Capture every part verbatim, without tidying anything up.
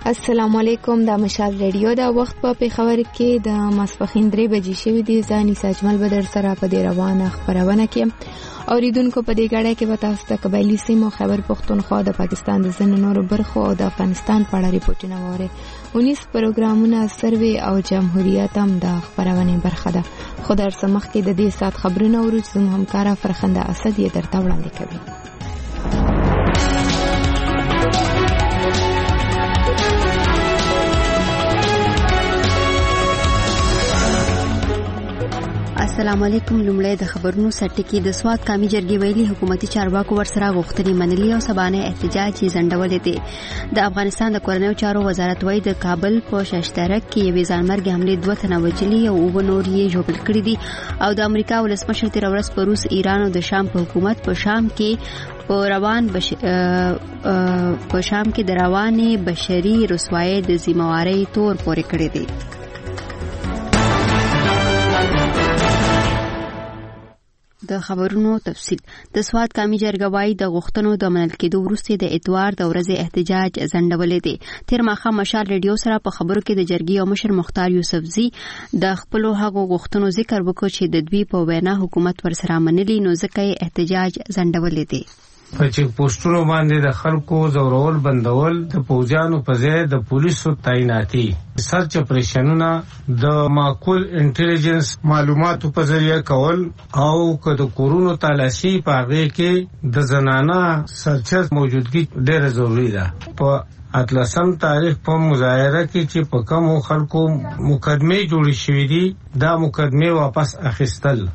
السلام علیکم. د مشال ریډیو دا وخت په پیښور کې د ماسپخین درې بجې شوې دي. ځاني ساجمل بدر سره په دې روانه خبرونه کې اوریدونکو په دې غړې کې به تاسو ته قبایلی سیمو خیبر پختونخوا د پاکستان د ځینو نورو برخو او د افغانستان په اړه ریپورتونه وره. اونیس پروګرامونه سروې او جمهوریت هم د خبرونه برخه ده. خو در سمخ کې د دې سات خبرونه ورو زموږ همکارا فرخنده اسد یې درته وړاندې کوي. السلام علیکم. لومړی د خبرونو سرټکی. د سواد قومي جرګې ویلي حکومتي چارواکو ورسره غوښتنې منلي او سبانه احتجاج یې ځنډولې دي. د افغانستان د کورنیو چارو وزارت وايي د کابل په ششترک کې یوې ځانمرګي حمله دوه تنه وجلي او اووه نور یې ژوبل کړي دي او د امریکا ولسمشر تیر ورځ په روس، ایران او د شام په حکومت په شام کې په روان بش... په شام کې د رواني بشري رسوایی د ذمہواری تور پورې کړی دی. د خبرونو تفصیل. د سواد قومي جرګه وايي د غوښتنو د منل کېدو وروسته د اتوار د ورځې احتجاج ځنډولې دي. تیر ماښام مشال ریډیو سره په خبرو کې د جرګې او مشر مختار یوسفزي د خپل هغو غوښتنو ذکر وکړ چې د دوی په وینا حکومت ورسره منلي، نو ځکه احتجاج ځنډولې دي. په چیک پوسټونو باندې د خلکو زورول بندول، د پوجانو په ځای د پولیسو تعیناتي، سرچ اپریشنونه، د معقول انټيليجنس معلوماتو په ذریعہ کول او که د کورونو تلاشي په هغه کې د زنانه سرچز موجودګي ډېر ضروری ده. په اتلسم تاریخ په مظاهره کې چې په کومو خلکو مقدمه جوړې شوې دي، دا مقدمه واپس اخیستل.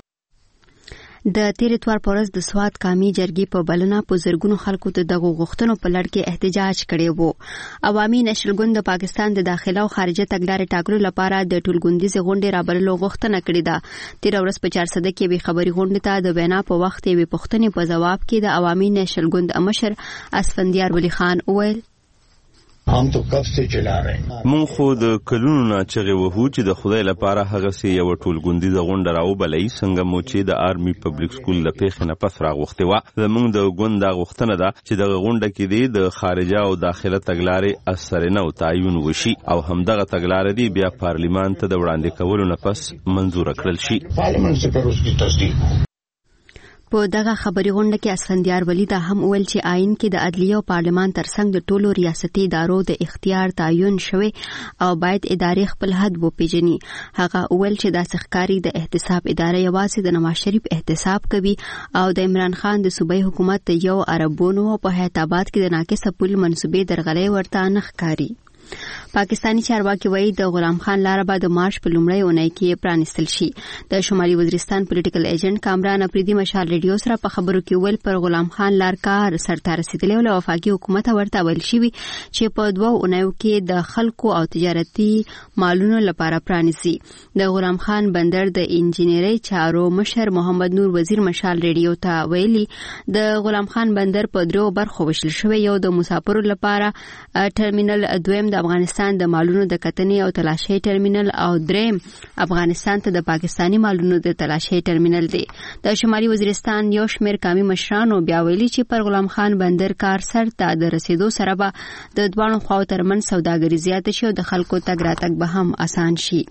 د تیر اتوار په ورځ د سواد قومي جرګې په بلنه په زرګونو خلکو ته دغه غوښتنو په لړ کې احتجاج کړی وو. عوامي نشل ګوند د پاکستان د داخله او خارجه تګلارې ټاکلو لپاره د ټولګوندیزې غونډې رابللو غوښتنه کړې ده. تیر ورځ په چارسده کې به خبري غونډې ته د وینا په وخت یې پوښتنې په جواب کې د عوامي نشل ګوند مشر اسفندیار ولی خان وویل: هم تو کب سے چلا رہے ہیں. مون خو د کلونو نه چغه وهو چې د خدای لپاره هغه سي یو ټولګوندیزه غونډه راوبلې څنګه مو چې د آرمي پبلک سکول د پیښ نه پس راغوښته و. زمونږ د غونډه غوښتنه ده چې د غونډه کې د خارجه او داخله تګلارې اثر نه او تعین وشي او همدغه تګلارې دی بیا پارلیمان ته د وړاندې کولو نه پس منزور کړل شي. پارلیمان سے پر اس کی تصدیق. په دغه خبري غونډه کې اسفندیار ولی دا هم ویل چې آئین کې د عدلیه او پارلمان ترڅنګ د ټولو ریاستي ادارو د اختیار تعین شوی او باید ادارې خپل حد وپیژني. هغه ویل چې د سخکاری د احتساب اداره یوازې د نواز شریف احتساب کوي او د عمران خان د صوبایي حکومت یو عربونو په حیات آباد کې د ناقصه پول منسوبې درغلې ورته نه ښکاري. پاکستانی چارواکي وایي د غلام خان لاره به د مارچ په لومړۍ اونۍ کې پرانستل شي. د شمالي وزیرستان پولیټیکل ایجنټ کامران افریدي مشال ریډیو سره په خبرو کې ویل پر غلام خان لار کار سرته رسیدلی او وفاقي حکومت ورته ویل شوی چې په دوه اونیو کې د خلکو او تجارتي مالونو لپاره پرانیسي. د غلام خان بندر د انجینری چارو مشر محمد نور وزیر مشال ریډیو ته ویلي د غلام خان بندر په درو برخو وشل شوی، یو د مسافرو لپاره ټرمینل، دویم د افغانستان د مالونو د کتنې او تلاشۍ ټرمینل او دریم افغانستان ته د پاکستانی مالونو د تلاشۍ ټرمینل دی. د شمالي وزیرستان یو شمېر قومي مشرانو بیا ویلي چې پر غلام خان بندر کار سر ته د رسیدو سره به د دوانو خواو ترمن سوداګري زیاته شي او د خلکو تګ راتګ به هم آسان شي.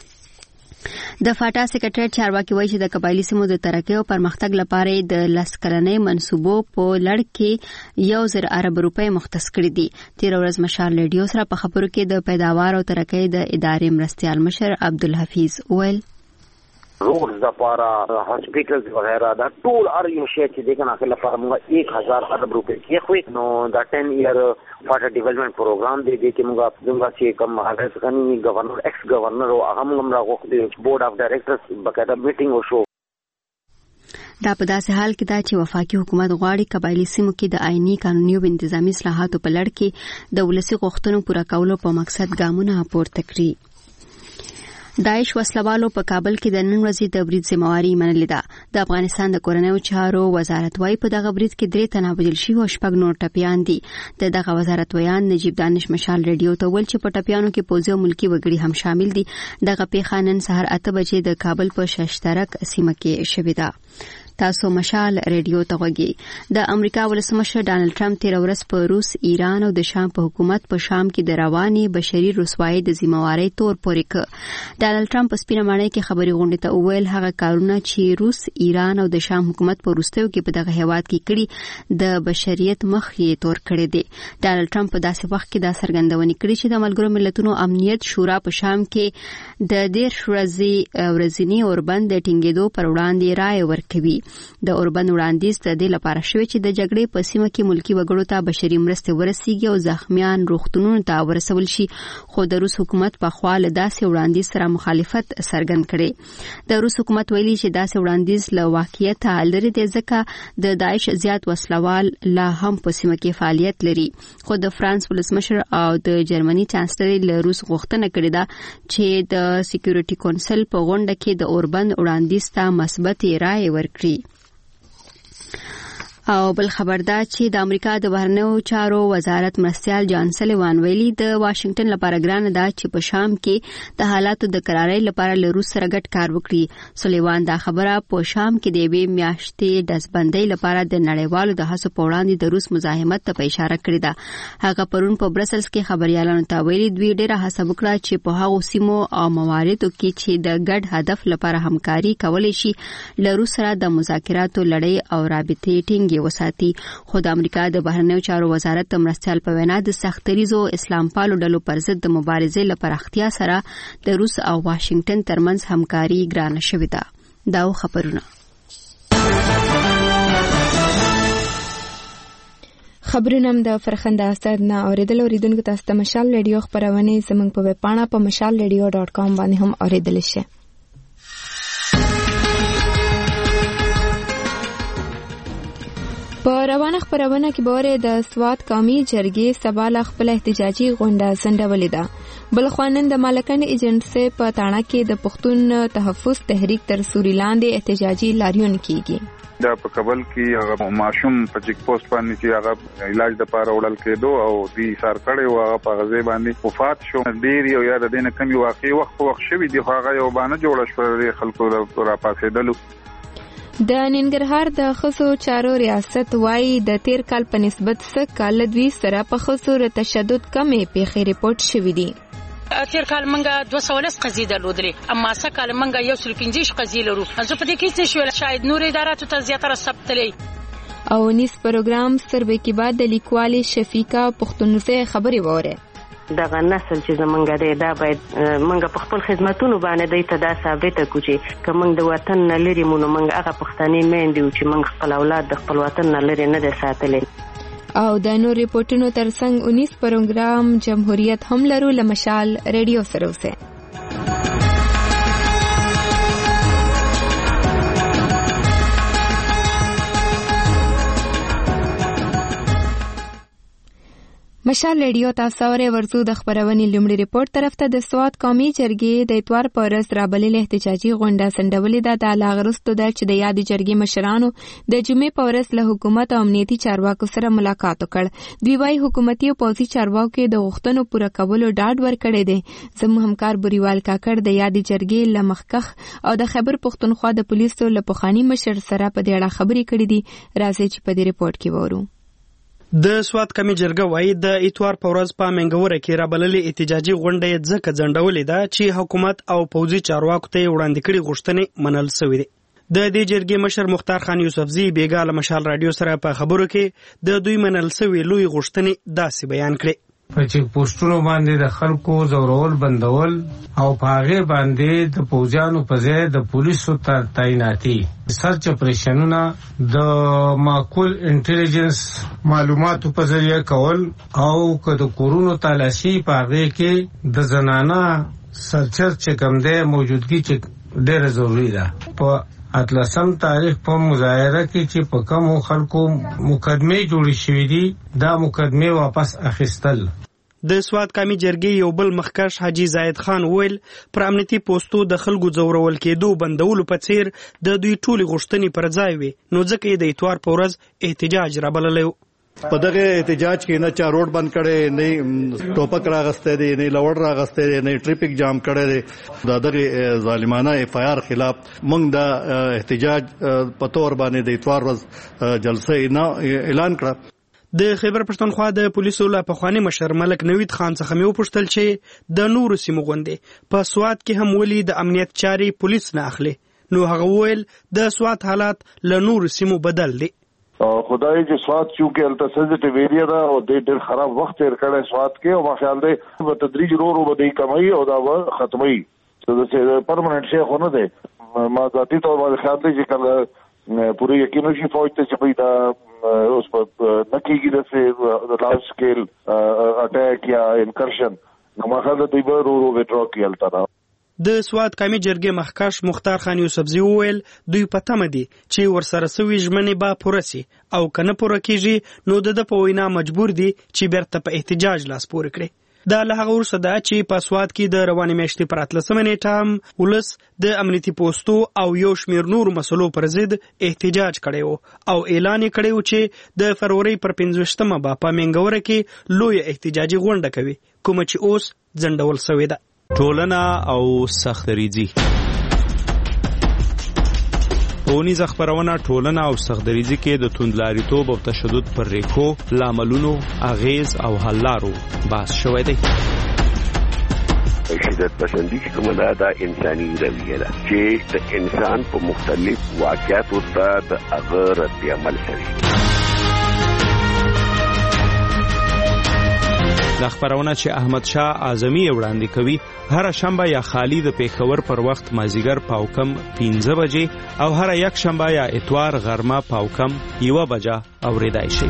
د فاټا سیکریټریټ چارواکي وایي چې د قبایلی سیمو د ترقۍ او پرمختګ لپاره د لس کلنۍ منصوبو په لړ کې یو زر ارب روپۍ مختص کړي دي. تیر ورځ مشال ریډیو سره په خبرو کې د پیداوار او ترقۍ د ادارې مرستیال مشر عبدالحفیظ ویل: روډز د پاره هاسپټلز وغیرہ دا ټول ار یو شی چې دغه نه لپاره موږ ایک هزار ارب روپۍ کې خو نو دا ټن ایئر فاټا ډیولپمنٹ پروګرام دی چې موږ څنګه چې کوم هغه غنی گورنر ایکس گورنر او هغه موږ راغوښتي بورډ اف ډایریکټرز بقاعده میټینګ وشو. دا په داسې حال کې دا چې وفاقي حکومت غواړي قبایلی سیمو کې د آئینی قانوني او انتظامی اصلاحاتو په لړ کې د ولسي غوښتنو پوره کولو په مقصد ګامونه پورته کړي. داعش وسلوالو په کابل کې د نن ورځې د برید ذمہواری منلې ده. د افغانستان د کورنیو چارو وزارت وايي په دغه برید کې درې تنه وژل شوي او شپږ نور ټپیان دي. د دغه وزارت ویان نجیب دانش مشال ریډیو ته ویل چې په ټپیانو کې پوځي او ملکی وګړي هم شامل دي. دغه پیښه نن سهار اته بجې د کابل په ششترک سیمه کې شوې ده. تاسو مشال ریډیو ته غوږی. د امریکا ولسمشر ډانلډ ټرمپ تیر ورځ په روس، ایران او د شام په حکومت په شام کې د رواني بشري رسوایی د ذمہواری تور پورې ک. ډانلډ ټرمپ په سپینه ماڼۍ کې خبري غونډې ته وویل هغه کارونه چې روس، ایران او د شام حکومت په وروستیو کې په دغه هیواد کې کړي د بشریت مخ یې تور کړی دی. ډانلډ ټرمپ په داسې وخت کې دا څرګندونه کړې چې د ملګرو ملتونو امنیت شورا په شام کې د ډیر ورځې ورځنی اوربند د ټینګېدو پر وړاندې رائے ورکوي. د اوربند وړاندیز د دې لپاره شوی چې د جګړې په سیمه کې ملکی وګړو ته بشري مرستې ورسیږي او زخمیان روغتونونو ته ورسول شي، خو د روس حکومت په خوا له داسې وړاندیز سره مخالفت څرګند کړي. د روس حکومت ویلي چې داسې وړاندیز له واقعیت لري دی ځکه د داعش زیات وسلوال لا هم په سیمه کې فعالیت لري. خو د فرانس ولسمشر او د جرمني چانسلر له روس غوښتنه کړې ده چې د سکیورټي کونسل په غونډه کې د اوربند وړاندیز ته مثبت رائے ورکړي. او بل خبر دا چې د امریکا د بهرنیو چارو وزارت مرستیال جان سلیوان ویلي د واشنگټن لپاره ګرانه ده چې په شام کې د حالاتو د قرارۍ لپاره له روس سره ګډ کار وکړي. سلیوان دا خبره په شام کې د یوې میاشتې دزبندۍ لپاره د نړیوالو د هڅو په وړاندې د روس مزاحمت ته په اشاره کړې ده. هغه پرون په برسلز کې خبريالانو ته ویلي دوی ډېره هڅه وکړه چې په هغو سیمو او مواردو کې چې د ګډ هدف لپاره همکاري کولی شي له روس سره د مذاکراتو لړۍ او رابطې ټینګ وساتي. خو د امریکا د بهرنیو چارو وزارت د مرستیال په وینا د سختریزو اسلام پالو ډلو پر ضد د مبارزې لپاره اختیا سره د روس او واشنگټن ترمنځ همکاري ګرانه شوې ده. دا خبرونه خبرونه د فرخنده استاد نه اوریدل اوریدونکو تاسو ته مشال ریډیو خبرونه زموږ په ویب پاڼه په مشال ریډیو ډاٹ کام باندې هم اوریدل شي. په روانه خبرونه کې بوره د سوات قومي جرګې سبا ل خپل احتجاجي غونډه سندولې ده. بل خوانند د مالکن ایجنټسي په تاڼه کې د پښتون تحفظ تحریک تر سوري لاندې احتجاجي لاریون کیږي. دا په کابل کې هغه ماشوم په چیک پوسټ باندې چې هغه علاج د پاره وړل کېدو او دی سار کړي او هغه په غزي باندې وفات شو. ډیر یو یاد دینه کمی واقعي وخت په وخت شوی دی هغه یو باندې جوړ شو خلکو را پاسېدلو. د ننګرهار د خصو چارو ریاست وايي د تیر کال په نسبت څخه کال دوی سره په خصو تشدد کمې پیښې ریپورت شوې دي. تیر کال منګه دوه سوه ولس قضیې درلودلې، اما څه کال منګه یو سل پنځه قضیې لرو. زه په دې کې څه شول شاید نور اداراتو ته زیاتره ثبتلې. او نیس پروګرام سروې کې بعد د لیکوالې شفیقه پښتونزه خبري وره دغه نسل چې زمونږ دی دا باید مونږ په خپل خدماتونو باندې دی ته دا ثابت کړو چې کوم د وطن نه لري مونږ مونږ هغه پښتني مېندې چې مونږ خپل اولاد د خپل وطن نه لري نه دي ساتلې. او د نور ریپورتونو ترڅنګ اونیس پروګرام جمهوریت هم لرو لمشال ریډیو سره اوسه. مشال ریډیو تاسو اورئ. ورزو د خبرونې لومړی ریپورت طرف ته د سوات قومي جرګې د اتوار په ورځ رابللې احتجاجي غونډه سندولې ده. د لاغرستو د چې د یاد جرګې مشرانو د جمعې په ورځ له حکومت او امنیتي چارواکو سره ملاقات وکړ. دوی وايي حکومتي او پوځي چارواکو د غوښتنو پوره کولو ډاډ ورکړی دی. زموږ همکار بریوال کاکړ د یاد جرګې له مخکخ او د خیبر پښتونخوا د پولیسو له پخواني مشر سره په دې اړه خبرې کړې دي. راځي چې په دې ریپورت کې وورو. د سوات قومي جرګه وايي د اتوار په ورځ په منګوره کې رابللې احتجاجي غونډه یې ځکه ځنډولې ده چې حکومت او پوځي چارواکو ته وړاندې کړي غوښتنې منل شوې دي. د دې جرګې مشر مختار خان یوسفزي بیګا له مشال رادیو سره په خبرو کې د دوی منل شوې لوی غوښتنې داسې بیان کړې. په چیک پوسټونو باندې د خلکو زورول بندول او په هغه باندې د پوځیانو په ځای د پولیسو تعیناتي، سرچ اپریشنونه، د معقول انټيليجنس معلوماتو په ذریعہ کول او که د کورونو تالاشي په هغه کې د زنانه سرچر چې کوم دی موجودګي چې ډېر ضروری ده. په اتلسم تاریخ په مظاهره کې چې په کومو خلکو مقدمه جوړې شوې دي دا مقدمه واپس اخیستل. د سوات قومي جرګې یو بل مخکښ حاجی زاید خان ویل پر امنیتي پوسټو د خلکو ځورول کېدو بندولو په څیر د دوی ټولې غوښتنې پر ځای وي، نو ځکه یې د اتوار په ورځ احتجاج رابللی و. په دغه احتجاج کې نه چا روډ بند کړي، نه ټوپک راغسته دي، نه لوړ راغسته دي، نه ټریفیک جام کړي دي. د دغه ظالمانه اف آی آر خلاف موږ د احتجاج په تور باندې د اتوار ورځ جلسه نه اعلان کړه. د خیبر پښتونخوا د پولیسو له پخوانی مشر ملک نوید خان څخه مې وپوښتل چې د نورو سیمو غوندې په سوات کې هم ولې د امنیت چارې پولیس نه اخلي. نو هغه وویل د سوات حالات له نورو سیمو بدل دي. خدای چې سوات چونکه الته سنسټیو ایریا ده او د ډېر خراب وخت تیر کړی سوات کې، او ما خیال دی په تدریج رو رو به کمای او دا ختمي څه پرمننت شي خو نه دی. ما ذاتي تور باندې خیال دی چې کله پوری یقین شي فوج ته چې پیدا اوس په نکیږي د لارج سکیل اٹیک یا انکرشن، نو ما خیال دی به رو رو وډرا کیلته. د سوات قومي جرګې مخکښ مختار خان یوسفزي وویل دوی په تمه دي چې ورسره سوي ژمنې به پوره سي، او که نه پوره کیږي نو د ده په وینا مجبور دي چې بیرته په احتجاج لاس پورې کړي. دا له هغه وروسته ده چې په سوات کې د روانې میاشتې پر اتلسمه نیټه هم ولس د امنیتي پوستو او یو شمېر نورو مسلو پر ضد احتجاج کړی و، او اعلان یې کړی و چې د فروری پر پنځویشتمه به په مینګوره کې لویه احتجاجي غونډه کوي، کومه چې اوس ځنډول سوې ده. ټولنه او سختدریزي. ښوونیزه خپرونه ټولنه او سختدریزي کې د توندلاریتوب او تشدد پر ریښو، لاملونو، اغیز او حل لارو بحث شوی دی. شدت پسندي چې کومه ده دا انساني رویه ده چې د انسان په مختلف واقعاتو ته د هغه رد عمل کوي. دا خبرونه چې احمد شاه اعظمي وړاندې کوي هر شنبه یا خالی د پیښور پر وخت مازیګر پاوکم پنځه بجې او هر یک شنبه یا اتوار غرمه پاوکم یو بجه اوریدای شي.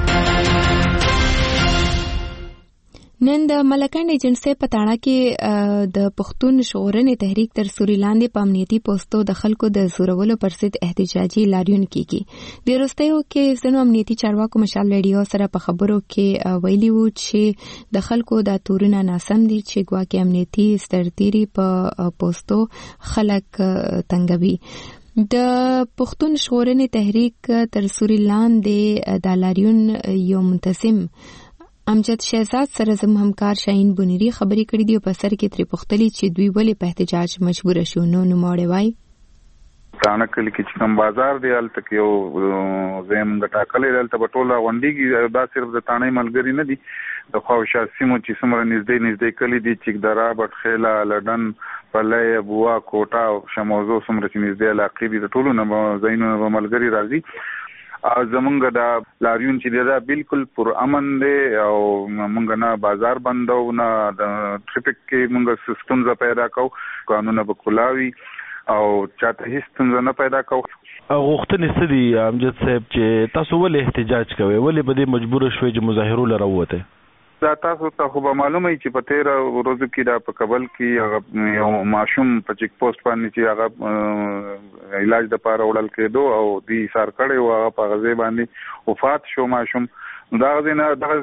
نن د ملکند ایجنسی په تاڼه کې د پښتون ژغورنې تحریک تر سوري لاندې په امنیتي پوستو د خلکو د زورولو پر ضد احتجاجي لاریون کیږي. د وروستیو کې ځینو امنیتي چارواکو مشال ریډیو سره په خبرو کې ویلي وو چې د خلکو د تورونه ناسم دي چې ګواکې امنیتي سترتیري په پوستو خلک تنګوي. د پښتون ژغورنې تحریک تر سوري لاندې د لاریون یو منتظم امجد شهزاد سره زم همکار شاهین بونیری خبرې کړې دي او په سر کې ترې پوښتلي چې دوی ولې په احتجاج مجبور شو. نو نوموړی وایي تاڼه کلی کې چې کوم بازار دی هلته کې یو ځای موږ ټاکلی دی، هلته به ټوله غونډېږي. دا صرف د تاڼۍ ملګري نه دي، د خواوشا سیمو چې څومره نږدې نږدې کلي دي، چکدره، بټخیله، لډن، پلی، بوا، کوټه او شموزو څومره چې نږدې علاقې دي د ټولو نه ځایونو به ملګري راځي. زمونږ دا لاریون چې دی دا بالکل پر امن دی او مونږ نه بازار بندو، نه د ټریفیک کې مونږ ستونزه پیدا کوو، قانونه به کلاوي او چاته هیڅ ستونزه نه پیدا کوو. غوښتنې څه دي امجد صاحب چې تاسو ولې احتجاج کوئ، ولې به دې مجبور شوئ چې مظاهرو له راووتئ؟ دا تاسو ته خو به معلومه وي چې په تیره ورځو کې دا په کابل کې هغه یو ماشوم په چیک پوسټ باندې چې هغه علاج دپاره وړل کېدو او دوی ایثار کړی و، هغه په هغه ځای باندې وفات شو ماشوم. دغه ځای نه دغه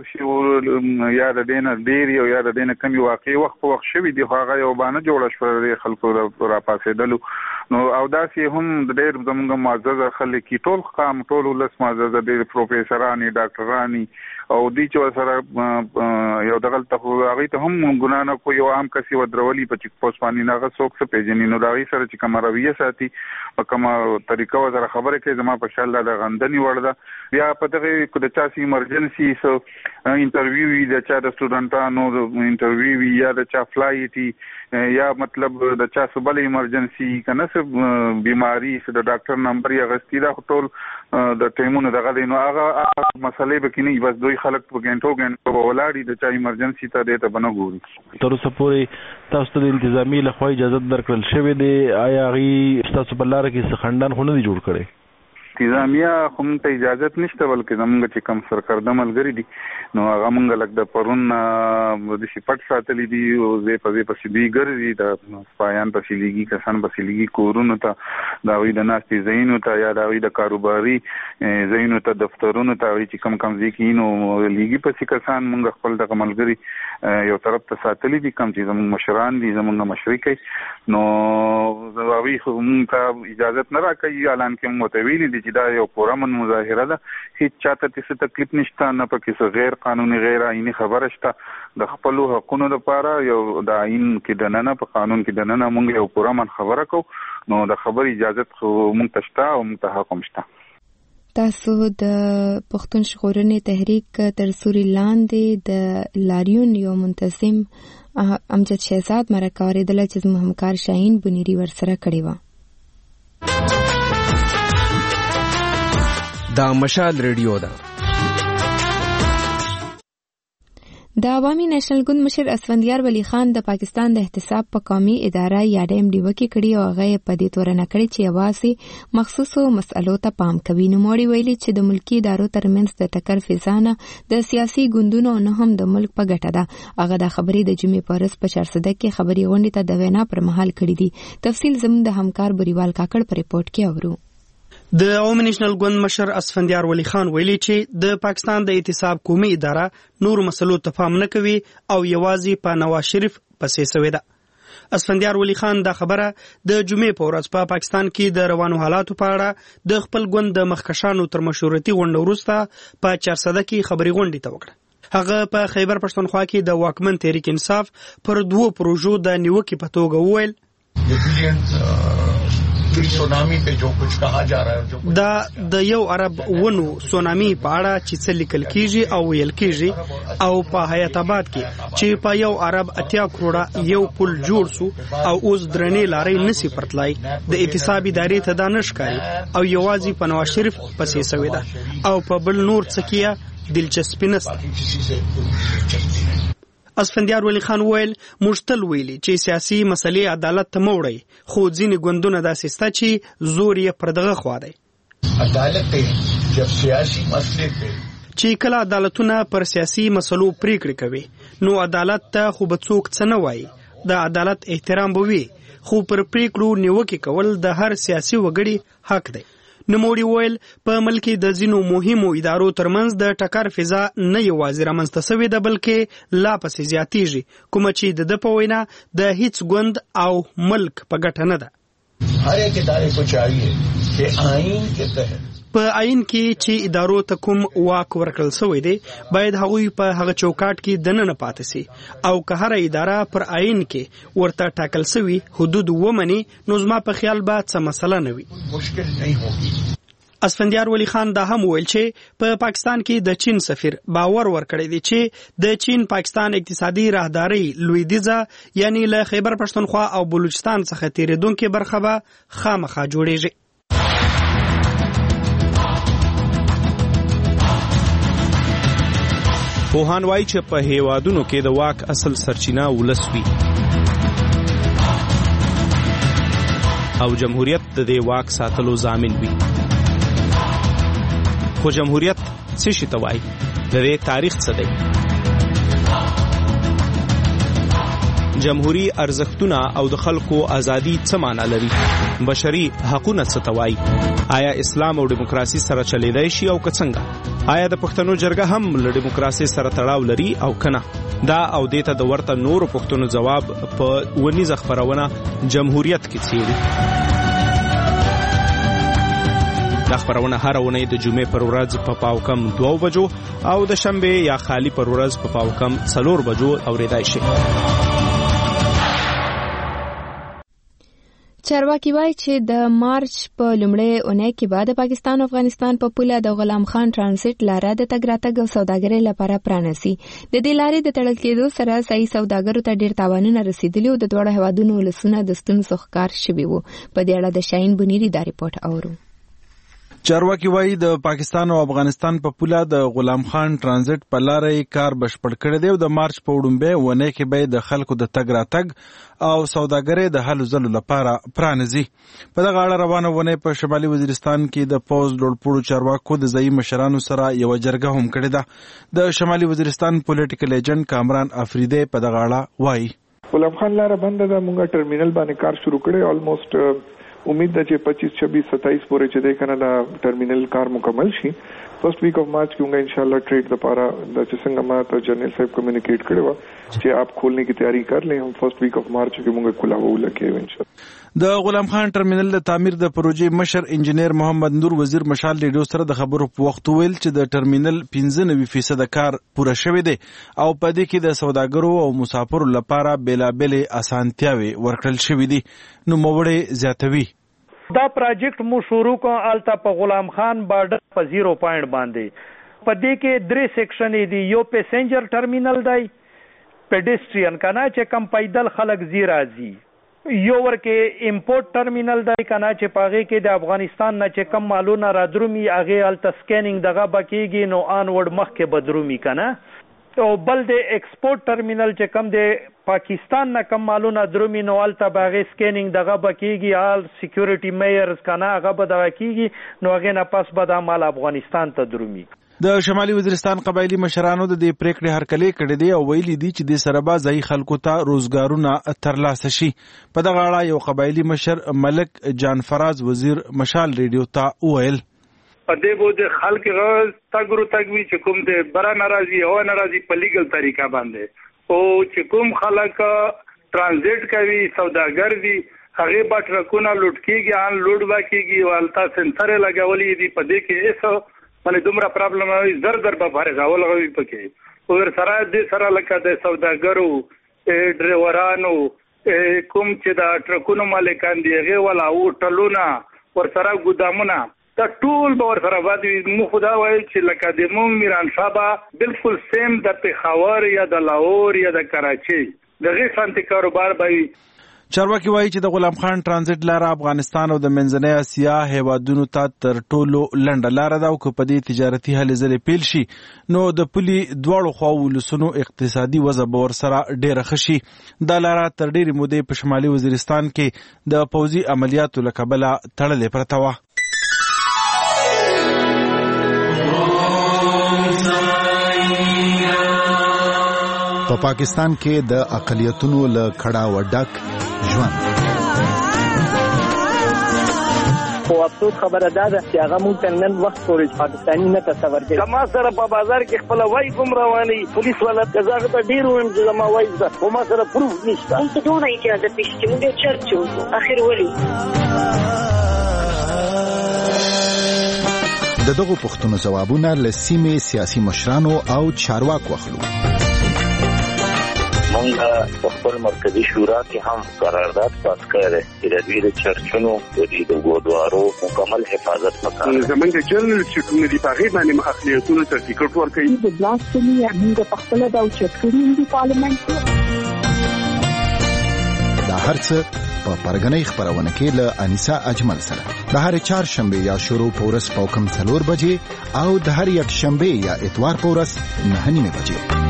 یا د دې نه ډېرې او یا د دې نه کمې واقعي وخت په وخت شوي دي، خو هغه یو بانه جوړه شوه د خلکو راپاڅېدلو. نو او داسې هم د ډېر زموږ معززه خلک ټول قام ټول ولس معززه ډېر پروفیسرانې، ډاکټرانې او دوی چې ورسره یو دغلته خو هغوی ته هم ګناه نه کو، یو عام کس یې ودرولي په چیک پوسټ باندې، نه هغه څوک څه پېژني. نو د هغوی سره چې کومه رویه ساتي، په کومه طریقه ورسره خبرې کوي، زما په خیال دا د غندنې وړ ده. بیا په دغې د چا سي ایمرجنسي څه انټرویو وي، د چا د سټوډنټانو انټرویو وي، یا د چا فلایټ وي، یا مطلب د چا څه بله ایمرجنسي که نه څه بیماري څه د ډاکټر نمبر یې اخیستي، دا خو ټول د ټایمونو دغه دی. نو هغه مسلې به کې نه وي، بس دوی خلک په ګنټو ګنټو به ولاړ د چا ایمرجنسي ته دې ته به نه ګوري. تر اوسه پورې تاسو ته د انتظامي لخوا اجازت درکړل شوې دی، آیا هغوی ستاسو په لاره کې څه خنډان خو نه دی جوړ کړی؟ انتظامیه خو موږ ته اجازت نشته، بلکې زموږ چې کوم سرکرده ملګري دي نو هغه موږ لږ د پرون داسې پټ ساتلي دي او ځای په ځای پسې دوی ګرځي، د سپایان پسې لیږي، کسان پسې لیږي کورونو ته، د هغوی د ناستې ځایونو ته، یا د هغوی د کاروباري ځایونو ته، دفترونو ته، هغوی چې کوم کوم ځای کې نو لیږي پسې کسان. موږ خپل دغه ملګري یو طرف ته ساتلي دي، کوم چې زموږ مشران دي، زموږ مشري کوي. نو هغوی خو موږ ته اجازت نه راکوي، اعلان کې موږ ورته ویلي دي چې دا یو پرامن مظاهره ده، هیڅ چاته څه تکلیف نشته، نه پکې څه غیر قانوني غیر آئینی خبره شته. د خپل حقونو لپاره یو د آئین کې دننه په قانون کې دننه موږ یو پرامن خبره کو، نو د خبرې اجازه خو موږ ته شته او موږ ته حق هم شته. تاسو د پښتون ژغورنې تحریک تر سوري لاندې د لاریون یو منتظم امجد شهزاد مرکه اوریدله چې زموږ همکار شاهین بنيري ورسره کړې وه. دا مشال ریډیو ده. د عوامي نېشنل ګوند مشر اسفندیار ولی خان د پاکستان د احتساب په قومي اداره یا ډیم ډي وکی کړي او هغه په دې تورنه کړي چې یوازې مخصوصو مسألو ته پام کوي. نو موړي ویلي چې د ملکی ادارو ترمنځ د ټکر فضانه د سیاسي ګوندونو نه هم د ملک په ګټه ده. هغه د خبرې د جمعې په ورځ په چارسده کې خبري غونډې ته د وینا پر مهال کړي دي. تفصیل زموږ د همکار بریوال کاکړ په ریپورت کې اورو. د عوامي نېشنل ګوند مشر اسفندیار ولی خان ویلي چې د پاکستان د احتساب قومي اداره نور مسلو ته پام نه کوي او یوازې په نواز شریف پسې سوې ده. اسفندیار ولی خان دا خبره د جمعې په ورځ په پاکستان کې د روانو حالاتو په اړه د خپل ګوند د مخکشانو تر مشورتي غونډې وروسته په چارسده کې خبري غونډې ته وکړه. هغه په خیبر پښتونخوا کې د واکمن تحریک انصاف پر دوو پروژو د نیوکې په توګه وویل سونامي په جو کچھ کہا جا رہا ہے دا د یو عرب ونو سونامي په اړه چې څه لیکل کیږي او ویل کیږي او په حیات آباد کې چې په یو عرب اتیا کروڑه یو پل جوړ سو او اوس درنې لارې نسی پرتلای د احتساب ادارې ته دانش کوي او یوازې په نواز شریف پسې سوي ده او په بل نور څکیه دلچسپي نشته. اسفندیار ولی خان ویل موږ تل ویلي چې سیاسي مسلې عدالت ته موړي، خو ځینې ګوندونه داسې سته چې زور یې پر دغه خوا دی. عدالت جب سیاسي مسلې په چې کله عدالتونه پر سیاسي مسلو پریکړې کوي نو عدالت ته خو به څوک څه نه وایي، د عدالت احترام به وي، خو پر پریکړو نیوکې کول د هر سیاسي وګړي حق دی. نوموړي ویل په ملک د ځینو مهمو ادارو ترمنځ د ټکر فضا نه یوازې رامنځته شوې ده بلکې لا پسې زیاتیږي، کومه چې د ده په وینا د هیڅ ګوند او ملک په ګټه نه ده. هر یک ادارې کو چاهیے چې آئین کې تحت په آئین کې چې ادارو ته کوم واک ورکړل شوی دی باید هغوی په هغه چوکاټ کې دننه پاتې سي او که هر اداره پر آئین کې ورته ټاکل شوی حدود ومني نو زما په خیال به څه مسله نه وي. مشکل نه ہوگی. اسفندیار ولی خان دا هم ویل چې په پا پاکستان کې د چین سفیر باور ورکړی دی چې د چین پاکستان اقتصادي راهداري لویدیځه یعنی له خیبر پښتونخوا او بلوچستان څخه تیریدونکې برخه به خامخا جوړیږي. پوهان وایي چې په هیوادونو کې د واک اصل سرچینه ولس وي او جمهوریت د دې واک ساتلو ضامن وي. خو جمهوریت څه شي ته وایي؟ د دې تاریخ څه دی؟ جمهوری ارزښتونه او د خلکو ازادي څه معنا لري؟ بشري حقوقونه څه ته وایي؟ آیا اسلام او دیموکراسي سره چلیدای شي او که څنګه؟ آیا د پښتنو جرګه هم له دیموکراسي سره تړاو لري او کنه؟ دا او دیته د ورته نورو پښتنو جواب په ونیزه خبرونه جمهوریت کې څیړي. دا خبرونه هر اونۍ د جمعې پر ورځ په پاو کم دوه بجو او د شنبه یا خالی پر ورځ په پاو کم څلور بجو اوریدای شي. چارواکي وایي چې د مارچ په لومړۍ اونۍ کې بعد پاکستان او افغانستان په پوله د غلام خان ترانزیت لاره د تګ راتګ او سوداګرۍ لپاره پرانیسي. د دې لارې د تړل کېدو سره صحیح سوداګرو ته ډېر تاوانونه رسیدلي او د دواړو هېوادونو ولسونه د ستونزو ښکار شوي وو. په دې اړه د شاهین بنيري دا ریپورټ اورو. چارواکي وایي د پاکستان او افغانستان په پوله د غلام خان ترانزیت په لارې کار بشپړ کړی دی او د مارچ په وړومبۍ اونۍ کې به د خلکو د تګ راتګ او سوداګرۍ د هلو ځلو لپاره پرانیزي. په دغه اړه روانه اونۍ په شمالي وزیرستان کې د پوځ لوړپوړو چارواکو د ځایي مشرانو سره یوه جرګه هم کړې ده. د شمالي وزیرستان پولیټیکل ایجنټ کامران افریدی په دغه اړه وایي غلام خان لاره بنده ده، مونږه ټرمینل باندې کار شروع کړی. آلموسټ امید ده چې پچیس چھبیس ستائیس پورې چې دی کنه دا ټرمینل کار مکمل شي فرست ویک اف مارچ کې موږ ان شاء الله ټریډ لپاره د چې څنګه ما ته جنرال صاحب کمیونیکیټ کړی و چې آپ کھولنے کی تیاری کر لیں. هم فرست ویک اف مارچ کې موږ کولاو لکه ان شاء الله. د غلام خان ټرمینل د تعمیر د پروژې مشر انجنیر محمد نور وزیر مشال ریډیو سره د خبرو په وخت ویل چې د ټرمینل پنځه نوي فیصد کار پوره شوی دی او په دې کې د سوداګرو او مسافرو لپاره بیلابېلې اسانتیاوي ورکړل شوې دي. نو موړې زیاتوي دا پروجیکټ مو شروع کو الته په غلام خان بارډر په زیرو پوینټ باندې. په دې کې درې سیکشن دي. یو پیسنجر ټرمینل دی، پیډستریان کنه چې کم پیدل خلک زی راځي. یو ورکه امپورټ ټرمینل دی کنه چې پاغه کې د افغانستان نه چې کم مالونه را درومي هغه الته سکینینګ دغه بکیږي نو آنورډ مخ کې بدرومي کنه. او بل د ایکسپورټ ټرمینل چې کم د پاکستان نه کم مالونه درومي نو الته باغه سکینینګ دغه بکیږي آل سکیورټي میئرز کنه هغه به دغه کیږي نو هغه نه پس به د مال افغانستان ته درومي. د شمالي وزیرستان قبایلی مشرانو د دې پریکړې هرکلې کړې دي او ویلي دي چې د سره به ځای خلکو ته روزګارونه ترلاسه شي. په دغه اړه یو قبایلی مشر ملک جان فراز وزیر مشال ریډیو ته ویل په دې بوده خلک غوښ تاګرو تاګوي چې کوم د برا ناراضي او ناراضي په لیګل طریقه باندې او چې کوم خلک ترانزیت کوي سوداګر دي هغه بټرکونه لوټ کیږي ان لوډ واکیږي والتا سنسر لګولې دي په دې کې ایسو باندې دومره پرابلم وي زر در به بهر غول غوي پکې او ور سره دې سره لکه د سوداګرو ډرایورانو کوم چې دا ټرکونو مالکان دی هغه ولا او ټلونه ور سره ګودامونه دا ټول به ور سره باندې مو خدا وایي چې لکه د مونږ میران شابه بالکل سیم د پیښور یا د لاهور یا د کراچي دغه سنتي کاروبار به. چارواکي وایي چې د غلام خان ترانزیت لاره افغانستان او د منځنۍ اسیا هیوادونو ته تر ټولو لنډه لاره ده او که په دې تجارتي هلې ځلې پیل شي نو د پولي دواړو خواو ولسونو اقتصادي وضع به ورسره ډېره ښه شي. دا لاره تر ډېرې مودې په شمالي وزیرستان کې د پوځي عملیاتو له کبله تړلې پرته وه. په پاکستان کې د اقلیتونو له کړاو ډک ژوند. خو افسوس خبره ده چې هغه مونږ ته نن وخت پورې پاکستاني نه تصور کوي. کما سره په بازار کې خپل وای کوم رواني پولیس والا قزاق ته ډیر ویم چې ما وای ده خو ما سره پروف نشته. مونږ ته دونه اجازه پېښې مونږ چرچو اخر ولي د دغو پوښتنو ځوابونه له سیمې سیاسي مشرانو او چارواکو اخلو. مونږ په خپل مرکزی شورا کې هم قرارداد پاس کړی چې د دوی د چرچونو د دې د ګودوارو مکمل حفاظت وکړي. زمونږ جنرال چې کوم دي په هغه باندې اقلیتونو سرټیفیکټ ورکړي. د بلاسفمي موږ په خپل د چرچونو د پارلیمنت دا هرڅه په پرګنۍ خبرونه کې له انیسا اجمل سره د هر چهار شنبه یا شروع پورس پوکم څلور بجې او د هر یک شنبه یا اتوار پورس نه نیمه بجې.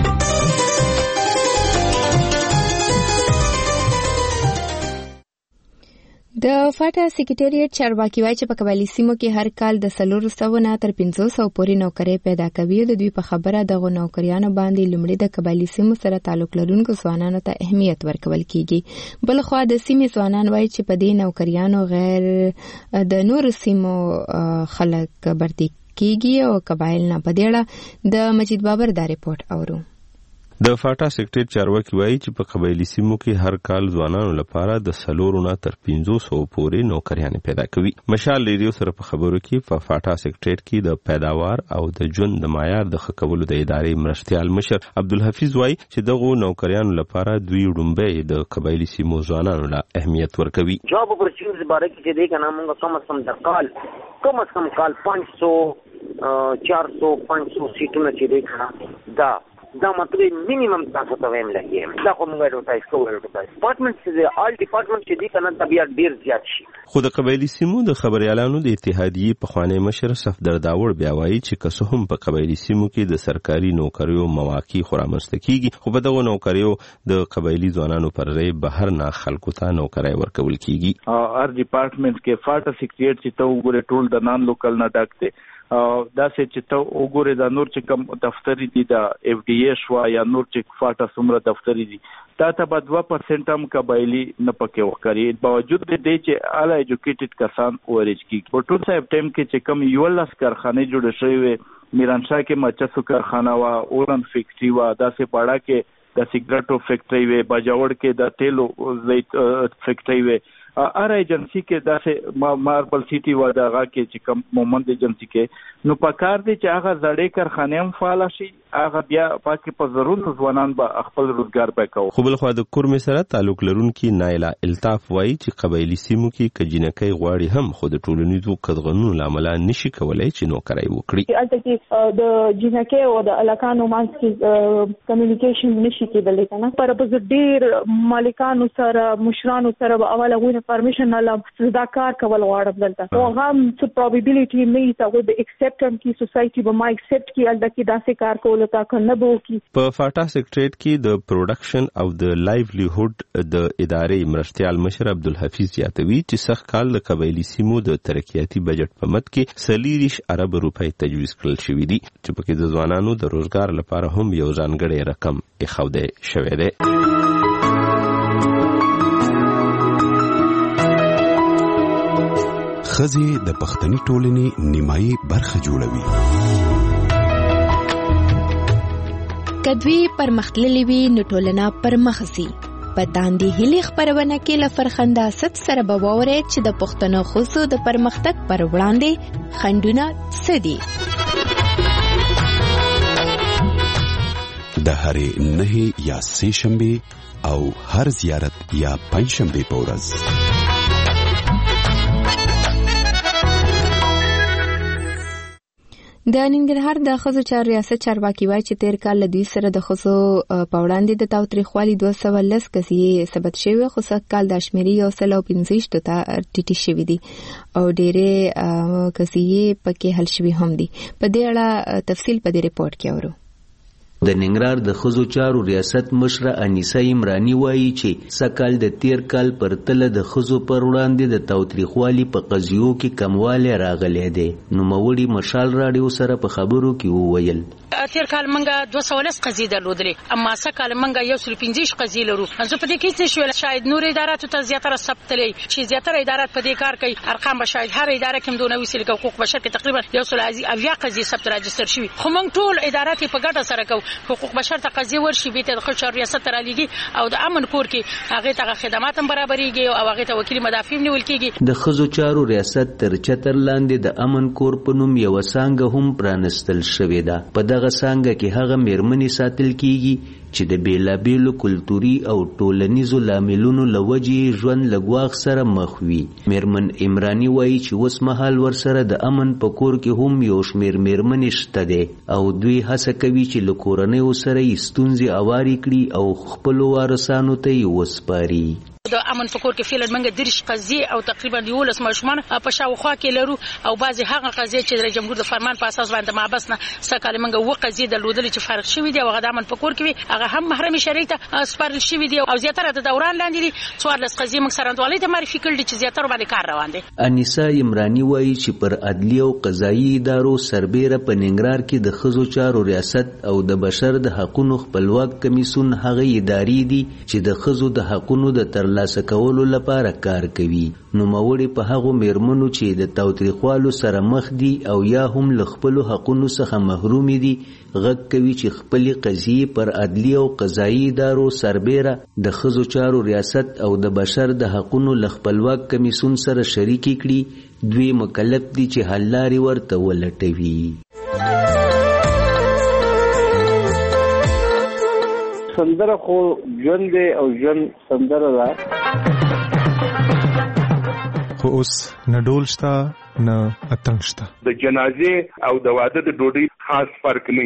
د فاټا سکریټریټ چارواکي وایي چې په قبایلي سیمو کې هر کال د څلور سوه نه تر پنځه سوه پورې نوکرۍ پیدا کوي. د دوی په خبره دغو نوکریانو باندې لومړی د قبایلي سیمو سره تعلق لرونکو ځوانانو ته اهمیت ورکول کیږي. بلخوا د سیمې ځوانان وایي چې په دې نوکریانو غیر د نورو سیمو خلک برتي کیږي او قبایل نه. په دې اړه د مجید بابر دا ریپورت اورو. د فاټا سکریټریټ چارواکي وایي چې په قبایلي سیمو کې هر کال ځوانانو لپاره د څلورو نه تر پنځو سوو پورې نوکریانې پیدا کوي. مشال ریډیو سره په خبرو کې په فاټا سکریټریټ کې د پیداوار او د ژوند د معیار د ښه کولو د ادارې مرستیال مشر عبدالحفیظ وایي چې دغو نوکریانو لپاره دوی وړومبی د قبایلي سیمو ځوانانو له اهمیت ورکوي. جاب اپورچونیټیز باره کې چې دی کنه موږ کم از کم د کال کم از کم کال پنځ سوه چار سوه پنځ سوه سیټونه چې دی کنه دا دا مطلب مینیمم تاسو ته ویم لګیم. دا کوم ایډورټایز کوو ایډورټایز ډپارټمنټ چې آل ډپارټمنټ چې دی کنه طبيعت ډیر زیات شي. خو د قبایلي سیمو د خبريالانو د اتحادیې په خوانی مشر صفدر داوړ بیا وایي چې که څه هم په قبایلي سیمو کې د سرکاري نوکریو مواقع خورامسته کیږي خو په دغه نوکریو د قبایلي ځوانانو پر ځای بهر نه خلکو ته نوکري ورکول کیږي. هر ډپارټمنټ کې فاټا سکریټریټ چې ته وګوره ټول د نان لوکل نه ډاکته دا سه چې ته وګوره د نور چې کوم دفتر دي د اف ډي ای شو یا نور چې فاټا سمره دفتر دي تا ته به دوه پرسنټ هم قبایلی نه پکې وکړي باوجود د دې چې اعلی ایجوکیټډ کسان اورج کی په ټول صاحب ټیم کې چې کوم یو لاس کارخانه جوړ شوی وي میرانشاه کې مچسو کارخانه وا اورن فیکټری وا داسې پاړه کې د سیګریټو فیکټری وي باجوړ کې د تیلو زیت فیکټری وي ار ایجنسی کې داسې ماربل سیټي وا دغه کې چې کوم مومند ایجنسی کې نو پکار دي چې هغه زړې کارخانه هم فعال شي هغه بیا پاکي په ضرورت ځوانان به خپل روزګار وکاو. خو بل خو د کورمې سره تعلق لرونکي نایلا الطاف وایي چې قبایلی سیمو کې کجینکۍ غواړي هم خو د ټولنیزو قدغنونو لامل نشي کولای چې نوکرای وکړي. البته کې د جینکۍ او د الکانو مانس کې کمیونیکیشن نشي کېدلی کنه پر په ډیر مالکانو سره مشرانو سره اوله غوښنه پرمیشن نه دا کار کول غواړم دلته او هغه څه پروبابیلیټي نه تا د ایکسپټم کی سوسايټي به ما ایکسپټ کی البته کې داسې کار کول تا کنه بو کی. په فاټا سیکریټریټ کې د پروډکشن او د لایولیهود د ادارې مرستيال مشر عبدالحفیظ یاتوی چې سخت کال د قبایلی سیمو د ترقیاتي بجټ په مد کې سلیریش ارب روپۍ تجویز کړل شوې دي چې پکې د ځوانانو د روزګار لپاره هم یو ځانګړی رقم ایښودل شوی دی. ښځې د پښتني ټولنې نیمایي برخه جوړوي. کدوی پرمختللې وي نو ټولنه پرمخسي. په داندې هلي خبرونه کې لفرخنده ست سره به ووري چې د پښتنو خصو د پرمختګ پر وړاندې خندونه سدي. د هرې نه یا سې شنبه او هر زیارت یا پنځ شنبه په ورځ د ننګرهار د ښځو چارو ریاست چارواکي وایي چې تیر کال له دوی سره د ښځو په وړاندې د تاوتریخوالي دوه سوه لس کسیې ثبت شوي خو سږ کال د شمېرې یو سل او پنځه ویشتو ته ټیټې شوي دي او ډېرې کسیې پکې حل شوي هم دي. په دې اړه تفصیل په دې ریپورت کې اورو. د ننګرهار د ښځو چارو ریاست مشره انیسه عمرانی وایي چې سکال د تیر کال پر تله د ښځو پر وړاندې د تاوتریخوالي په قضیو کې کموالی راغلی دی. نوموړي مشال راډیو سره په خبرو کې وویل تیر کال منګه دوه سوه لس قضیې درلودلې اما سکال منګه یو سل پنځه ویشت قضیې لرو. زه په دې کې څه شویل شاید نور اداراتو ته زیاتره ثبتلې چې زیاتره ادارات په دې کار کوي ارقام به شاید هر اداره کې دونه ویسل کې حقوق بشر کې تقریبا یو سل اویا قضیې ثبت راجستر شوي خو موږ ټول ادارات په ګډه سره کوو حقوق بشر ته قضیه ورشي به ته د خلکو ریاست را لګي او د امن کور کې هغه ته خدمات هم برابرېږي او هغه ته وکیل مدافع نیول کېږي. د ښځو چارو ریاست تر چتر لاندې د امن کور په نوم یو څنګه هم پرانستل شوې ده. په دغه څنګه کې هغه میرمنې ساتل کېږي چې د بیلابیلو کلتوري او ټولنیزو لاملونو له وجې ژوند له ګواښ سره مخ وي. میرمن عمرانی وایي چې اوس مهال ورسره د امن په کور کې هم یو شمېر میرمنې شته دی او دوی هڅه کوي چې له کورنیو سره یې ستونزې هوارې کړي او خپلو وارثانو ته یې وسپاري. د امن فکر کې فعلا منګه درش قضیه او تقریبا یولس ماشومان په شاوخوا کې لرو او بعضی هغه قضیه چې د جمهور د فرمان په اساس باندې مابس نه سکه منګه و قضیه د لودل چې فرق شوی دی او د امن فکر کې هغه هم محرم شریعت سپارل شوی دی او زیاتره د دوران لاندې دي څوارلس قضیه موږ سره اندوالې ته معرفي کړل چې زیاتره باندې کار روان دي. انیسه عمرانی وایي چې پر عدلی او قضایي ادارو سربېره په ننګرهار کې د ښځو چارو ریاست او د بشر د حقوقو خپلواک کمیسون هغه ادارې دي چې د ښځو د حقوقو د ترلاسه کولو لپاره کار کوي. نوموړي په هغو میرمنو چې د تاوتریخوالو سره مخ دي او یا هم له خپلو حقونو څخه محروم دي غږ کوي چې خپلې قضیې پر عدلی او قضایي ادارو سربېره د ښځو چارو ریاست او د بشر د حقونو له خپلواک کمیسون سره شریکې کړي. دوی مکلف دي چې حل لارې ورته ولټوي. سندره خو ژوند دی او ژوند سندره ده خو اوس نه ډول شته نه اتنګ شته. د جنازې او د واده د ډوډۍ خاص فرق نه.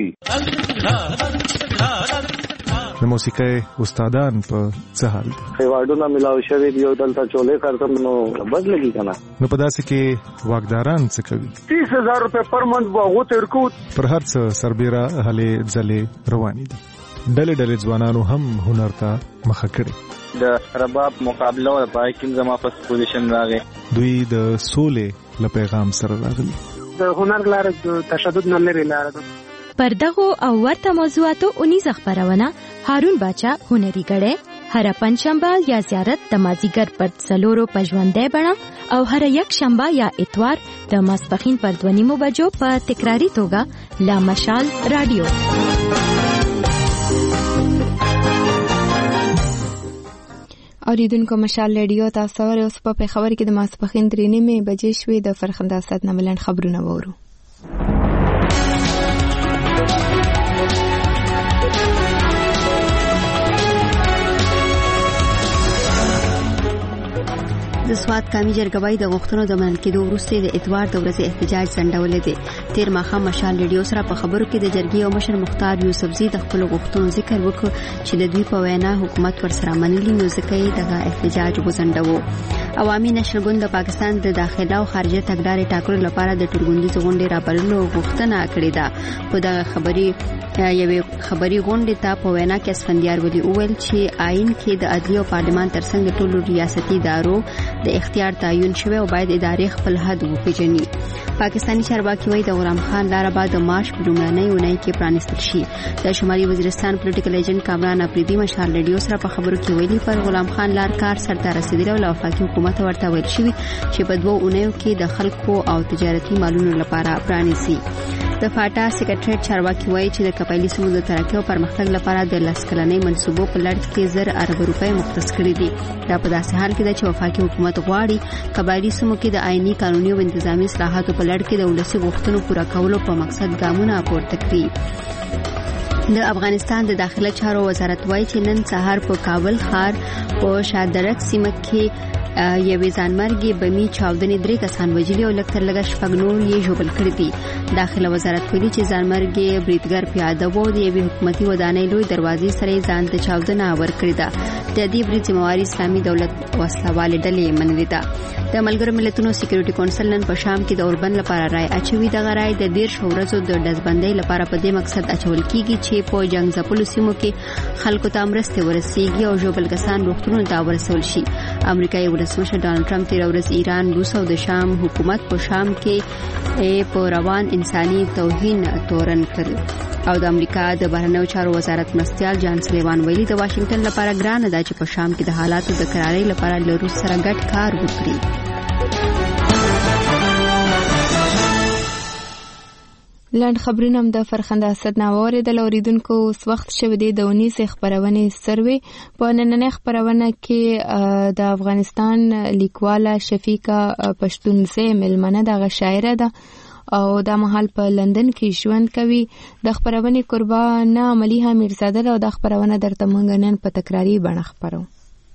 د موسیقۍ استادان په څه حال دي؟ ایوارډونه ملاو شوي دي او دلته چولې کارتم نو بد لګي کنه. نو په داسې کې واکداران څه کوي؟ تیس هزار روپے پر منت به هغو ته ورکو. پر هر څه سربېره هلې ځلې روانې دي. ډلې ډلې ځوانانو هم هنر ته مخه کړې. د رباب مقابله او پای کې زما په پوزیشن راغی. دوی د سولې له پیغام سره راغلي. د هنر لاره د تشدد نه لري لاره ده. پر دغو او ورته موضوعاتو اونیزه خبرونه هارون باچا هنري ګړې هر پنځشنبه یا زیارت د مازیګر پر څلورو په ژوندۍ بڼه او هر یک شنبه یا اتوار د ماسپخین پر دوه نیمو بجو په تکراری توګه لا مشال رادیو. اوریدونکو مشال رادیو تاسو سره اوس په خبر کې د ماسپخین درې نیمې بجې شوې د فرخنده اسد نملن خبرونه وورو. د سواد کامي جرګوي د غوښتنو د منل کېدو وروسته د اتوار د ورځې احتجاج ځنډولې دي. تیر ماښام مشال رادیو سره په خبرو کې د جرګې او مشر مختار یوسفزي د خپل غوښتنو ذکر وکړ چې د دوی په وینا حکومت ورسره منلي نو ځکه یې دغه احتجاج وځنډاوه. عوامي نشر ګوند د پاکستان د داخله او خارجه تګلارې ټاکلو لپاره د ټولګوندیز غونډې رابللو غوښتنه کړې ده. په دغه خبري یوې خبري غونډې ته په وینا کې اسفندیار ولي اول چې آئین کې د عدلیه او پارلمان ترڅنګ د ټولو ریاستي ادارو د اختیار تعین شوی او باید ادارې خپل حد وپیژني. پاکستانی چارواکي وايي د غلام خان لاره بعد د مارچ په لومړنۍ اونۍ کې پرانیستل شي. د شمالي وزیرستان پولیټیکل ایجنټ کامران افریدي مشال رادیو سره په خبرو کې ویلي پر غلام خان لار کار سرته رسیدلی او وفاقي حکومت ورته ویل شوی چې په دوه اونیو کې د خلکو او تجارتي مالونو لپاره پرانیسي. د فاټا سیکریټریټ چارواکي وايي چې د قبایلي سیمو د ترقۍ او پرمختګ لپاره د لس کلنۍ منصوبو په لړ کې زر ارب روپۍ مختص کړي دي. دا په داسې حال کې ده چې وفاقي حکومت غواړي قبایلي سیمو کې د آئینی قانوني او انتظامی اصلاحاتو په لړ کې د ولسي غوښتنو پوره کولو په مقصد ګامونه پورته کړي. د افغانستان د داخله چارو وزارت وايي چې نن سهار په کابل ښار په شادرک سیمه کې یوې ځانمرګي بمی چاودنې درې کسان وژلي او لږ تر لږه شپږ نور یې ژوبل کړي دي. داخله وزارت ویلي چې ځانمرګي بریدګر پیاده و د یوې حکومتي ودانۍ لوی دروازې سره ځان ته چاودنه ورکړې ده. د دې برید ذمہواري اسلامي دولت وسلوالې ډلې منلې ده. د ملګرو ملتونو سکیورټي کونسل نن په شام کې د اوربند لپاره رائے اچوي. دغه رائے د ډیر شورزو د دزبندۍ لپاره په دې مقصد اچول کیږي چې په جنگ ځپلو سیمو کې خلکو ته مرسته ورسیږي او ژوبل کسان روغتونونو ته ورسول شي. امریکایي ولسمشر ډانلډ ټرمپ تیر ورځ ایران، روس او د شام حکومت په شام کې په روان انساني توهین تورن کړ او د امریکا د بهرنیو چارو وزارت مرستیال جان سلیوان ویلي د واشنگټن لپاره ګرانه ده چې په شام کې د حالاتو د قرارۍ لپاره له روس سره ګډ کار وکړي. لاند خبرونه هم د فرخنده اسد ناوړه د اوریدونکو اوس وخت شوه دی د ونیس خبرونه سروي په نننۍ خبرونه کې د افغانستان لیکواله شفیقه پښتونزي ملمنه د شاعره ده او د محل په لندن کې ژوند کوي. د خبرونه قربانه مليحه میرزاده او د خبرونه درته مونږ نن په تکراری بڼه خبرو.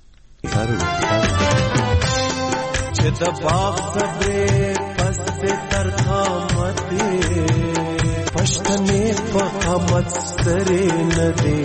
چې د باغ صبر پس تر قامت پښتنې په قامت سره نه دي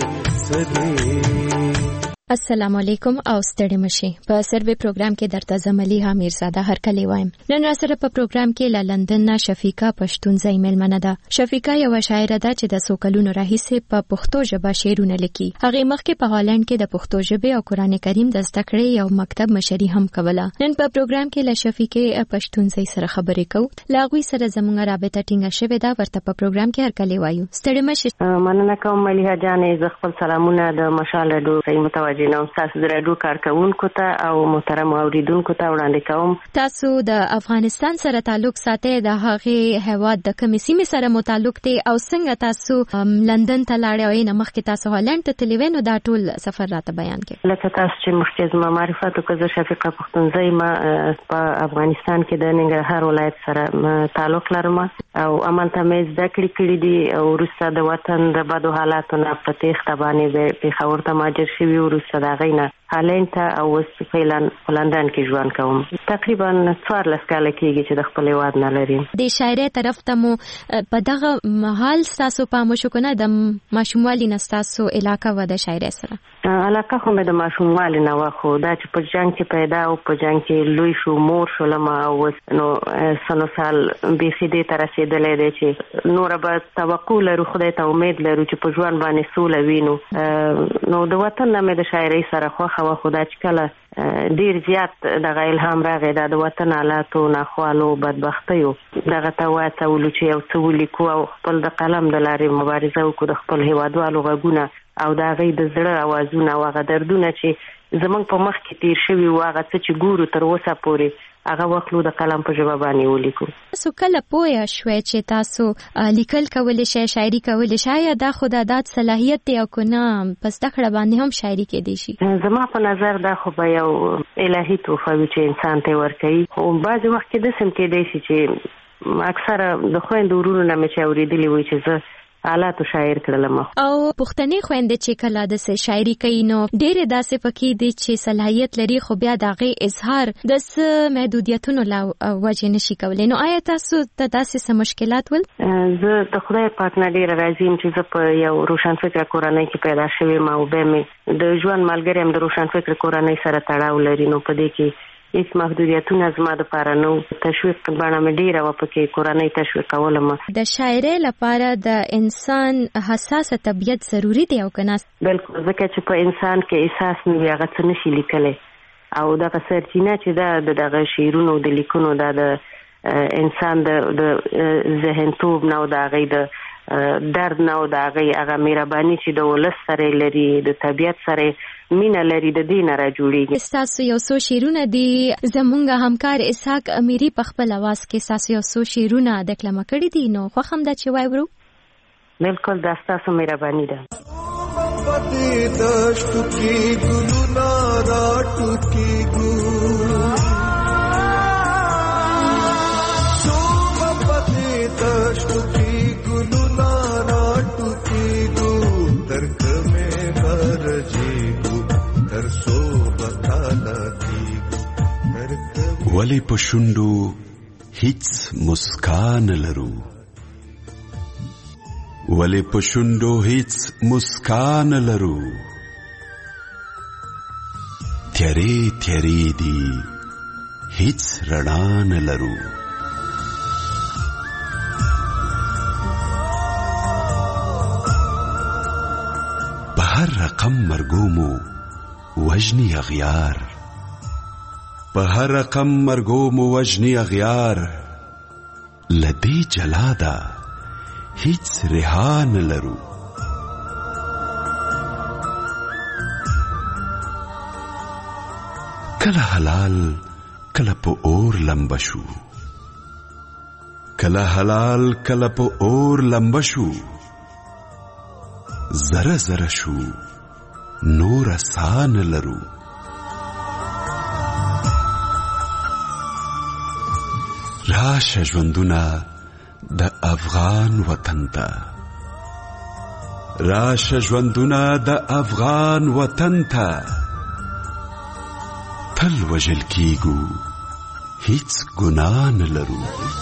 سره. السلام علیکم او ستړي مشي. په سروي پروګرام کې درته زملي ها میرزاده هر کلی وایم. نن را سره په پروګرام کې ل لندن نه شفیقه پښتونزي ملمنه ده. شفیقه یو شاعره ده چې د سوکلونو راهیسه په پښتو ژبه شعرونه لیکي. هغه مخکې په هالند کې د پښتو ژبې او قران کریم د زده کړې یو مکتب مشري هم کوله. نن په پروګرام کې ل شفیقه پښتونزي سره خبرې کوو. لاغوي سره زموږه رابطه ټینګه شوې ده. ورته په پروګرام کې هر کلی وایو. ستړي مشي. مننه کوم مليحه جانې. ز خپل سلامونه د مشال رادیو جنوب تاسو د رادیو کارکونکو ته او محترم اوریدونکو ته وړاندې کوم. تاسو د افغانستان سره تعلق ساتئ. د هغه هواد د کومې سیمې سره متعلق دي او څنګه تاسو لندن ته لاړئ او نه مخکې تاسو هالند ته تللی نو دا ټول سفر راته بیان کړئ. لکه تاسو چې مخکې زما معرفت وکړ شفیقه پښتونزي ما په افغانستان کې د ننګرهار ولایت سره تعلق لرم او عملته مې زده کړې کړې دي او وروسته د وطن د بدو حالاتو نه په تېښته باندې پېښور ته مهاجر شوي. وروسته د هغې نه هالند ته او اوس په لندن کې ژوند کوم. تقریبا څوارلس کاله کېږي چې د خپل هېواد نه لرم. د شاعرۍ طرف ته مو په دغه مهال ستاسو پام وشو که نه د ماشوموالي نه ستاسو علاقه وه د شاعرۍ سره؟ علاقه خو مې د ماشوموالي نه وه خو دا چې په جنګ کې پیدا او په جنګ کې لوی شو مور شولم او اوس نو سنو سال بیخي دې ته رسېدلی دی چې نوره به توقع لرو خدای ته امید لرو چې په ژوند باندې سوله وینو. نو د وطن نه مې د شاعرۍ سره خوښه وه خو دا چې کله ډیر زیات دغه الهام راغی دا د وطن حالاتو ناخوالو بدبختیو دغه ته واچولو چې یو څه ولیکو او خپل د قلم د لارې مبارزه وکړو د خپل هېوادوالو غږونه او د هغې د زړه اوازونه او هغه دردونه چې زمونږ په مخ کې تیر شوي وو هغه څه چې ګورو تر اوسه پورې هغه وخت د قلم په ژبه باندې ولیکو. تاسو کله پوه شوئ چې تاسو لیکل کولی شئ، شاعري کولی شئ، یا دا خو د ذات صلاحیت دی او که نه په زده کړه باندې هم شاعري کېدی شي؟ زما په نظر دا خو به یو الهي تحفه وي چې انسان ته ورکوي. خو بعضې وخت کې داسې هم کېدی شي چې اکثره د خویندو ورونو نه مې چې اورېدلي وي چې زه حالاتو شاعر کړلم. او پښتنې خويندې چې کله د شاعري کوي نو ډېرې داسې پکې دي چې صلاحیت لري خو بیا د هغې اظهار د څه محدودیتونو له وجې نشي کولی. نو آیا تاسو ته داسې څه مشکلات ول؟ زه د خدای پاک نه ډېره راضي یم چې زه په یو روشنفکره کورنۍ کې پیدا شوې یم او بیا مې د ژوند ملګری هم د روشنفکره کورنۍ سره تړاو لري. نو په دې کې هیڅ محدودیتونه زما دپاره نه و. تشویق بڼه مې ډېره وه پکې، کورنۍ تشویق کولم. د شاعرۍ لپاره د انسان حساسه طبیعت ضروري دی او که نه؟ بلکل، ځکه چې په انسان کې احساس نه وي هغه څه نشي لیکلی. او دغه سرچینه چې دا د دغه شعرونو د لیکونو دا د انسان د ذهنتوب نه او د هغې د درد نه او د هغې هغه مهرباني چې د ولس سره لري، د طبیعت سره مینه لري، د دې نه را جوړېږي. ستاسو یو څو شعرونه دي زمونږ همکار اسحاق امیري په خپل اواز کې ستاسو یو څو شعرونه دکلمه کړي دي، نو خوښ هم ده چې واورو. بلکل، دا ستاسو مهرباني ده. پتی دشت کی گلونا راټو کی ګو سو پتی دشت کی گلونا راټو کی ګو درک میں برجی ګو در سو بتانا کی درک ولی پښوندو هیڅ مسکان لرو، ولی پښوندو هیڅ مسکان لرو، تیری تیری دی هیڅ رڼا نه لرو. په هر رقم مرګومو وجنی اغیار، په هر رقم مرګومو وجنی اغیار، لدی جلادا هیڅ رها نه لرو. کله حلال کله په اور لمبه شو، کله حلال کله په اور لمبه شو، زره زره شو نور سان لرو. راشه ژوندونه د افغان وطن ته، راشه ژوندونه د افغان وطن ته، تل وژل کیږو هیڅ ګناه نه لرو.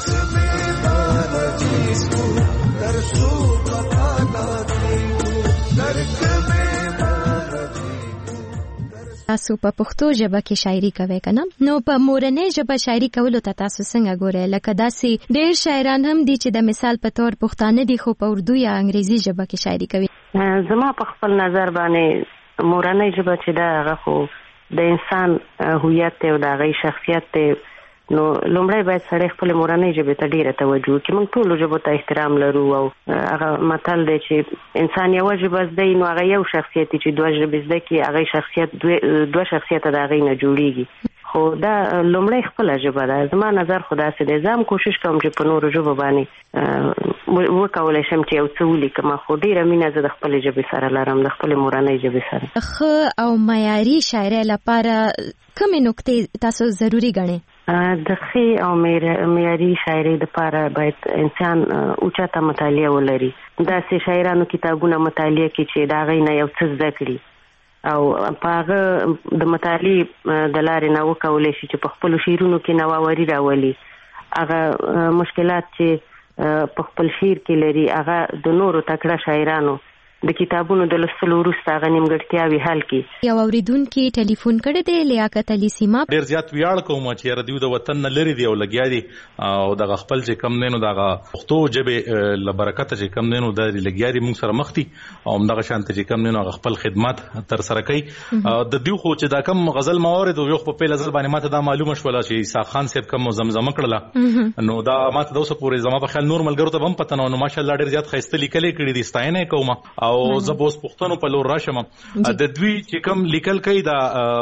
تاسو په پښتو ژبه کې شاعري کوئ کنه؟ نو په مورنۍ ژبه شاعري کولو ته تاسو څنګه ګورئ؟ لکه داسې ډېر شاعران هم دي چې د مثال په تور پښتانه دي خو په اردو یا انګریزي ژبه کې شاعري کوي. زما په خپل نظر باندې مورنۍ ژبه چې دا هغه خو د انسان هویت دی او د هغې شخصیت دی. نو لومړی باید سړی خپل مورنۍ ژبې ته ډېره توجه وکړي. موږ ټولو ژبو ته احترام لرو او هغه متل دی چې انسان یوه ژبه زده نو هغه یو شخصیت دی، چې دوه ژبې زده کړي هغې شخصیت دوه شخصیته د هغې نه جوړېږي. خو دا لومړی خپله ژبه ده. زما نظر خو داسې دی. زه هم کوشش کوم چې په نورو ژبو باندې وکولی شم چې یو څه ولیکم، خو ډېره مینه زه د خپلې ژبې سره لرم، د خپلې مورنۍ ژبې سره. ښه او معیاري شاعرۍ لپاره کومې نکتې تاسو ضروري ګڼئ؟ د ښې او معیاري شاعرۍ دپاره باید انسان اوچته مطالعه ولري. داسې شاعرانو کتابونه مطالعه کړي چې د هغې نه یو څه زده کړي او په هغه د مطالعې د لارې نه وکولی شي چې په خپلو شعرونو کې نوآوري راولي. هغه مشکلات چې په خپل شعر کې لري هغه د نورو تکړه شاعرانو د کتابونو د لوستلو وروسته هغه نیمګړتیاوې حل کړي. یو اورېدونکي ټلیفون کړی دی، لیاقت علي سیما. ډېر زیات ویاړ کوم چې یاره دوی د وطن نه لرې دي او لګیا دي او دغه خپل چې کم دی نو دغه پښتو ژبې له برکته چې کم دی نو د لګیا دي موږ سره مخ دي او همدغه شانته چې کم دی نو هغه خپل خدمات ترسره کوي. د دوی خو چې دا کم غزل موارد او یو په پیل ځل باندې ماته دا معلومه شوله چې عیسی خان صاحب کم زمزمه کړله، نو دا ماته د اوسه پورې زما په خیال نور ملګرو ته هم پته نه و. نو ماشاءالله ډېر زیات ښایسته لیکلې کړي دي، ستاینه یې کوم. او او زبوس پښتنو په لور راشم د دوی چې کوم لیکل کوي دا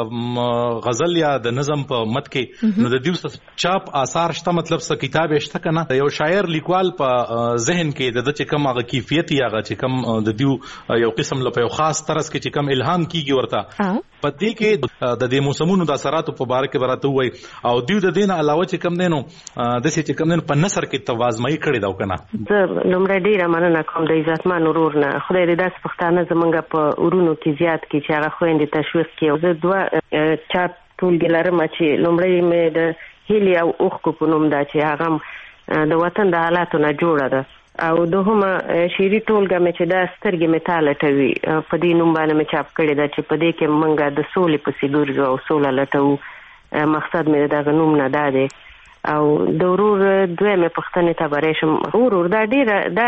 غزل یا د نظم په مت کې نو د دوی چاپ آثار شته مطلب څه کتاب شته کنه یو شاعر لیکوال په ذهن کې د چې کوم هغه کیفیت یا هغه چې کوم د دوی یو قسم له یو خاص طرز کې چې کوم الهام کیږي ورته په دې کې د دې موسمونو د اثراتو په اړه کې براته وای او دوی د دین علاوه چې کوم دینو د څه چې کوم دین په نثر کې توازمای کړی دا کنه زه لومړی ډیره مننه کوم د عزتمن ورور نه خدای دې داس پښتانه زمونږ په ورونو کې زیات کې چې هغه خويندې تشویق کړي زه دوه چاپ ټول ګلارم چې لومړی مې د هیلي او اوخ کو نوم دا چې هغه د وطن د حالاتو نه جوړه ده او دوهمه شيري ټولګه مې چې دا سترګې مې تالټوي په دې نوم باندې مې چاپ کړی دا چې په دې کې مونږه د سولې په سیګورځو او سوله لټو مقصد مې دا غنوم نه دا دی او د ورور دوی مې پښتنې ته برېشم ورور دا ډیره دا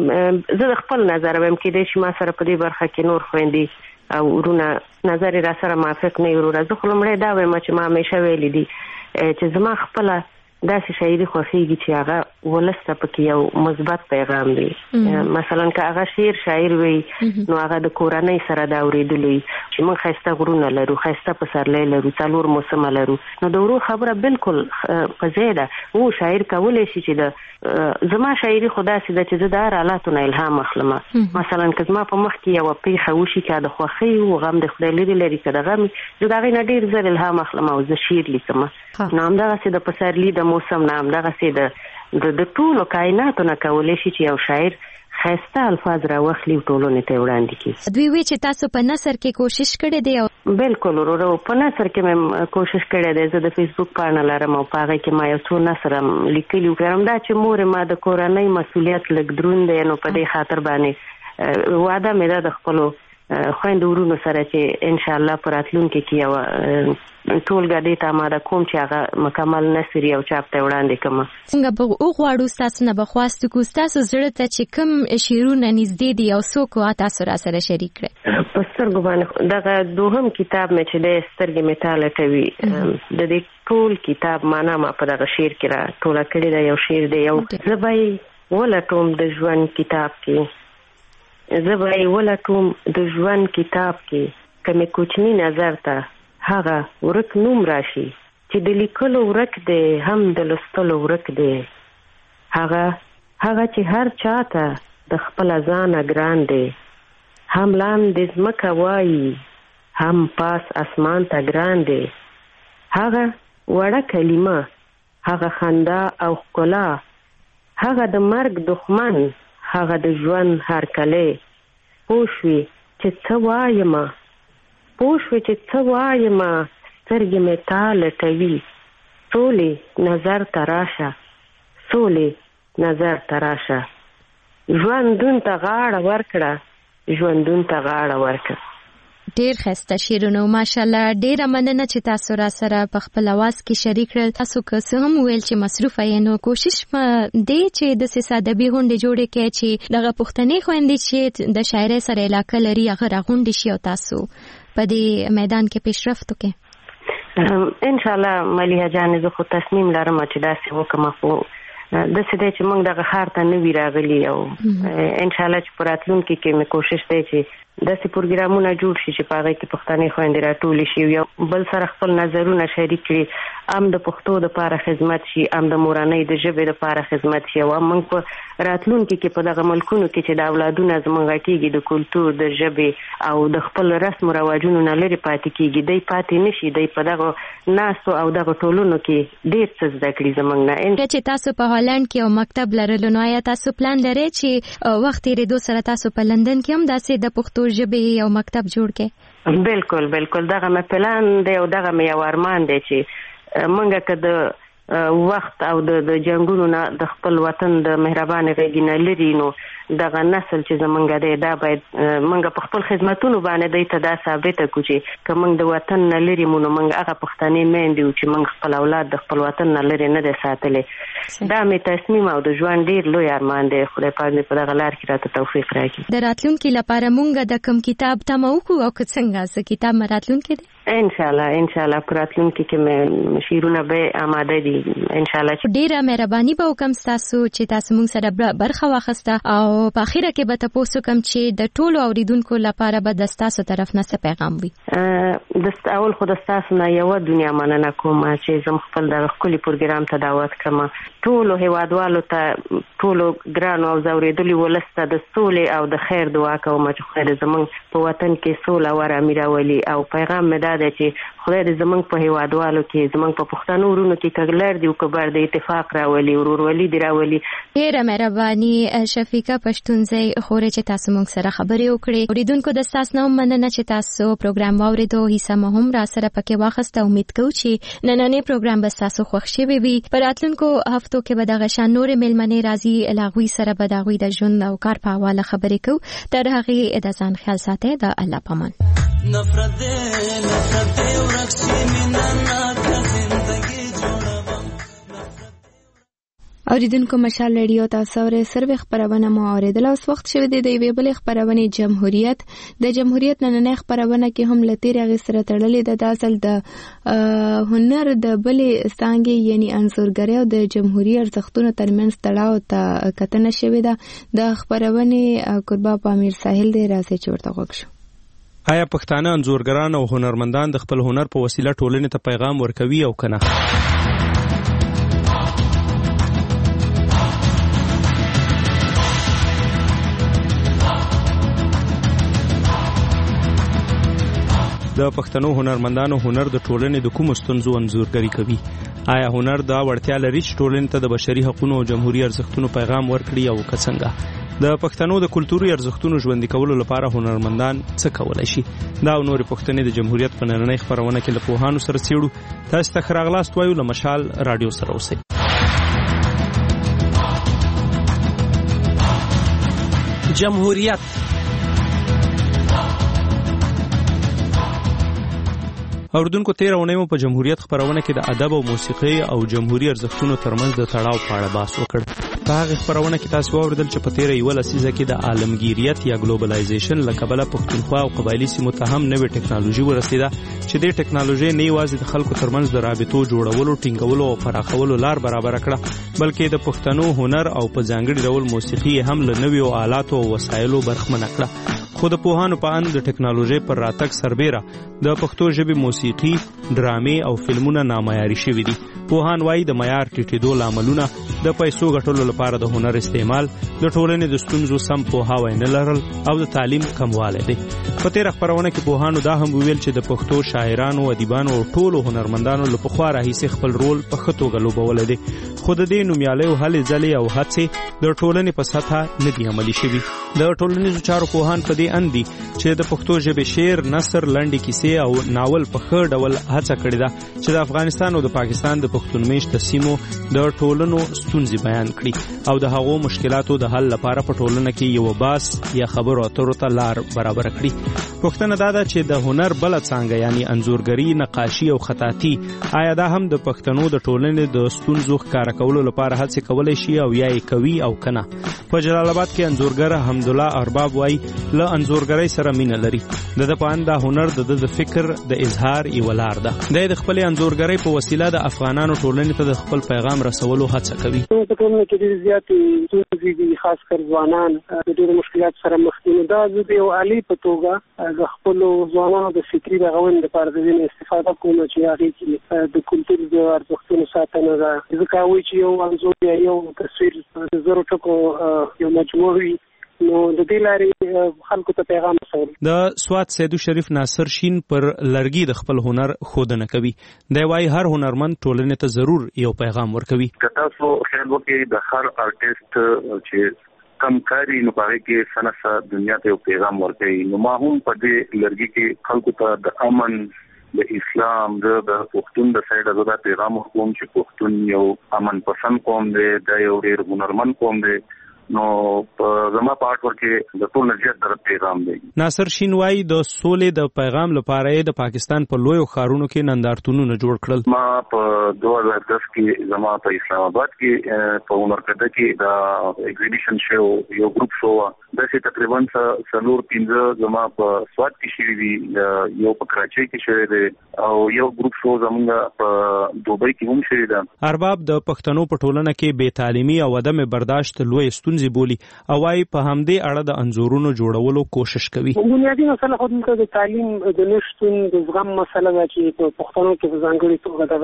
زه د خپل نظر ویم کې د شي ما سره په دې برخه کې نور خويندې او ورونه نظر را سره موافق نه ورور زه خو لمړی دا وایم چې ما همیشه ویلي دي چې زما خپل داسې شاعري خوښیږي چې هغه ولسته پکې یو مثبت پیغام دی مثلا که هغه شعر شاعر وي نو هغه د کورنۍ سره دا اورېدلی چې موږ ښایسته غرونه لرو ښایسته پسرلی لرو څلور موسمه لرو نو د ورو خبره بالکل په ځای ده و شاعر کولی شي چې د زما شاعري خو داسې ده چې زه د هر حالاتو نه الهام اخلم مثلا که زما په مخ کې یوه پیښه وشي که د خوښۍ و غم د خدای لرې لري که د غم زه د هغې نه ډېر زر الهام اخلم او زه شعر لیکم نو همدغسې د پسرلي د موسم نه همدغسې د د ټولو کائناتو نه کولی شي چې یو شاعر ښایسته الفاظ راواخلي او ټولنې ته وړاندې کړي دوی وایي چې تاسو په نثر کې کوشش کړی دی بالکل ورو په نثر کې مې کوشش کړی دی زه د فیسبوک پاڼه لرم او په هغې کې ما یو څو نثر هم لیکلي وو دا چې مورې ما د کورنۍ مسؤلیت لږ دروند دی نو په دې خاطر باندې وعده مې ده د خپلو خویندو ورونو سره چې انشاءالله په راتلونکي کې یوه ټولګه دې ته اماده کوم چې هغه مکمل نثر یو چاپ ته وړاندې کړم څنګه به وغواړو ستاسو نه به خواستو کوو ستاسو زړه ته چې کوم شعرونه نږدې دي او څوک وه تاسو را سره شریک کړئ په سترګو باندې دغه دوهم کتاب مې چې دی سترګې مې تالټوي د دې ټول کتاب معنا ما په دغه شعر کې را ټوله کړې ده یو شعر دی یو زه به یې ولټوم د ژوند کتاب کې زه به یې ولټوم د ژوند کتاب کې که مې کوچني نظر ته هغه ورک نوم راشي چې د لیکلو ورک دی هم د لوستلو ورک دی هغه هغه چې هر چاته د خپل ځانه ګران دی هم لاندې ځمکه وایي هم پاس اسمان ته ګران دی هغه وړه کلمه هغه خندا او ښکلا هغه د مرګ دښمن هغه د ژوند هرکلی پوه شوې چې څه وایمه پوه شوې چې څه وایمه سترګې مې تا لټوي سولې نظر ته راشه سولې نظر ته راشه ژوندون ته غاړه ورکړه ژوندون ته غاړه ورکړه ډیر ښایسته شعرونه ماشاءالله ډیره مننه چې تاسو را سره په خپل اواز کې شریک کړل تاسو که څه هم ویل چې مصروفه یې نو کوشش دی چې د سیسه ادبي غونډې جوړې کړئ چې دغه پښتنې خویندې چې د شاعرۍ سره علاقه لري هغه راغونډې شي او تاسو په دې میدان کې پیشرفت وکړئ انشاءالله ملیحه جانې زه خو تصمیم لرم چې داسې وکړم خو داسې دی چې موږ دغه ښار ته نه وي راغلي او انشاءالله چې په راتلونکي کې مې کوشش دی چې داسې پروګرامونه جوړ شي چې په هغې کې پښتنې خویندې راټولې شي یو بل سره خپل نظرونه شریک کړي هم د پښتو دپاره خدمت شي هم د مورنۍ د ژبې دپاره خدمت شي او هم موږ په راتلونکي کې په دغه ملکونو کې چې د اولادونه زموږ کېږي د کلتور د ژبې او د خپل رسم و رواجونو نه لرې پاتې کېږي دی پاتې نه شي دی په دغه ناستو او دغه ټولنو کې ډېر څه زده کړي زموږ نه چې تاسو په هالند کې یو مکتب لرلو نو آیا تاسو پلان لرئ چې وخت تېرېدو سره تاسو په لندن کې هم داسې د پښتو ژبې یو مکتب جوړ کړئ بالکل بالکل دغه مې پلان دی او دغه مې یو ارمان دی چې موږ که د وخت او د جنګونو نه د خپل وطن د مهربانې غېږې نه لرې نو دغه نسل چې زمونږ دی دا باید موږ په خپل خدمتونو باندې دی ته دا ثابته کړو چې که موږ د وطن نه لرې مو نو موږ هغه پښتنې میندې یو چې موږ خپل اولاد د خپل وطن نه لرې نه دی ساتلی دا مې تصمیم او د ژوند ډېر لوی ارمان دی خدای پاک دې په دغه لار کې راته توفیق راکړي د راتلونکي لپاره موږ د کوم کتاب تمه وکړو او که څنګه څه کتاب مې راتلونکی دی ان شاء الله ان شاء الله پراتلونکو کې مې شیرونه به آماده دي ان شاء الله. ډیره مهرباني به وکم تاسو چې تاسو موږ سره برخه واخسته او په اخیره کې به تاسو کوم چې د ټولو اوریدونکو لپاره به د تاسو طرف نه څه پیغام وي. د اول خو د تاسو نه یو دنیا مننه کوم چې زم خپل د خولي پروګرام ته دعوت کوم. ټولو هیوادوالو ته ټولو ګرانو او زوریدلي ولسته د سولې او د خیر دعا کوم چې خیر زمونږ په وطن کې سوله او آرامي راولي او پیغام مې دا دی چې خدای دې زمونږ په هیوادوالو کې زمونږ په پښتنو ورونو کې کګلر دی او کبر دی اتفاق راولي ورورولي دی راولي. ډیره مهرباني شفیقه پښتونزی خورې چې تاسو موږ سره خبرې وکړې. اوریدونکو د تاسو نوم مننه چې تاسو پروګرام واوریدو. هیڅ مهم را سره پکې واخسته. امید کوم چې نننې پروګرام به تاسو خوښ شي وي. پر راتلونکو هفتو کې به دغه شان نور ملمنې راځي لاغوي سره به دغوی د ژوند او کار په حواله خبرې کوو. تر هغه د ځان خیال ساتئ. د الله پامان. نفرت نفرت ورکشي مینا کا زندگی جوړوم. اوریدونکو مشال رادیو تاسو سره سروي خبرونه مو اوریدل. اوس وخت شوه د دې ویبل خبرونه جمهوریت د جمهوریت نننې خبرونه کې هم لتیر غي سره تړلې د داسل د هنر د بلې څنګه یعنی انزورګری او د جمهوریت ارزښتونو ترمنځ تړاو ته کتنه شوې ده. د خبرونه قربا پامیر ساحل دی راځي چورته وښو. آیا پښتانه انزورګران او هنرمندان د خپل هنر په وسیله ټولنې ته پیغام ورکوي او کنه؟ د پښتنو هنرمندانو هنر د ټولنې د کوم ستونزو انزورګری کوي؟ آیا هنر دا وړتیا لري چې ټولنې ته د بشري حقوقو او جمهوریت ارزښتونو پیغام ورکړي او څنګه؟ د پښتنو د کلتوري ارزښتونو ژوندۍ کولو لپاره هنرمندان څه کولای شي؟ دا او نور پښتنې د جمهوریت په نننۍ خبرونه کې له پوهانو سره څېړو. تاسو ته خراغلاست وایو. له مشال رادیو سره اوسئ. جمهوریت اوردونکو تیر اونۍ په جمهوریت خبرونه کې د ادب او موسیقي او جمهوریت ارزښتونو ترمنځ د تړاو په اړه بحث وکړ. په هغه خبرونه کې تاسو اوریدل چې په تیر یو لسیزه کې د عالمگیریت یا ګلوبلایزیشن لکبله پښتونخوا او قبایلی سیمو ته هم نوې ټکنالوژي ورسیده چې د ټکنالوژي نه یوازې د خلکو ترمنځ د رابطو جوړولو، ټینګولو او پراخولو لار برابر کړه، بلکې د پښتنو هنر او په ځانګړي ډول موسیقي هم له نویو آلاتو او وسایلو برخمنه کړه. خو د پوهانو په اند د ټکنالوژي پر راتګ سربېره د پښتو ژبې موسیقي، ډرامې او فلمونه نامعیاري شوي دي. پوهان وایي د معیار ټیټېدو لاملونه د پیسو ګټلو لپاره د هنر استعمال، د ټولنې د ستونزو سم پوهاوی نه لرل او د تعلیم کموالی دی. په تېره خپرونه کې پوهانو دا هم وویل چې د پښتو شاعرانو، ادیبانو او ټولو هنرمندانو له پخوا راهیسې خپل رول په ښه توګه لوبولی دی، خو د دې نومیالیو هلې ځلې او هڅې د ټولنې په سطحه نه دي عملي شوي. د ټولنیزو چارو پوهان په دې اند دي چې د پښتو ژبې شعر، نثر، لنډې کیسې او ناول په ښه ډول هڅه کړې ده چې د افغانستان او د پاکستان د پښتون میشته سیمو د ټولنو ستونزې بیان کړي او د هغو مشکلاتو د حل لپاره په ټولنه کې یو باس یا خبرو اترو ته لار برابر کړي. پوښتنه دا ده چې د هنر بله څانګه یعنی انځورګري، نقاشي او خطاطي، آیا دا هم د پښتنو د ټولنې د ستونزو ښکاره کولو لپاره هڅې کولی شي او یا یې کوي او کنه؟ په جلال آباد کې انځورګر حمدالله ارباب وایي له انځورګرۍ سره مینه لري. د ده په اند دا هنر د د فکر د اظهار یوه لار ده. دی د خپلې انځورګرۍ په وسیله د افغانانو ټولنې ته د خپل پیغام رسولو هڅه کوي. په ټولنه کې ډېرې زیاتې ستونزې دي، خاص کر ځوانان د ډېرو مشکلاتو سره مخ دي. نو دا زه د یو عالي په توګه د خپلو ځوانانو د فکري رغونې لپاره د دې استفاده کوم چې هغې کې د کلتور د ارزښتونو ساتنه ده. ځکه هغوی چې یو انځور یا یو تصویر د زرو ټکو یو مجموع وي، نو د دې لارې خلکو ته پیغام رسول. د سوات سیدو شریف ناصر شین پر لرګي د خپل هنر ښودنه کوي. دی وایي هر هنرمند ټولنې ته ضرور یو پیغام ورکوي. که تاسو خیال وکړئ د هر آرټیسټ چې کم کاری نو پاره کې سنسه دنیا ته یو پیغام ورکوي. نو ما هم په دې لرګي کې خلکو ته د امن، د اسلام، د پښتون د سایډه دا پیغام ورکوم چې پښتون یو امن پسند قوم دی، دا یو ډېر هنرمند قوم دی نو زما پارت ورکه د ټول نجات در پیغام دی. ناصر شینوای د سولې د پیغام لپاره د پاکستان په لویو ښارونو کې نندارتونونه جوړ کړل. ما په دوه هزار دس کې زما په اسلام آباد کې په عمرکده کې دا ایگزیبیشن شو یو ګروپ شو د څه تقریبا څلور پنځه زما په سواد کې شوی دی یو په کراچۍ کې شوی دی او یو ګروپ شو زمونږ په دوبۍ کې هم شوی دی. ارباب د پښتنو په ټولنه کې بې تعلیمي او عدم برداشت لوی ستونزې بولي او وايي په همدې اړه د انځورونو جوړولو کوشش کوي. بنیادی مسله خو د تعلیم د نشټون د زغم مسله ده چې په پښتنو کې په ځانګړي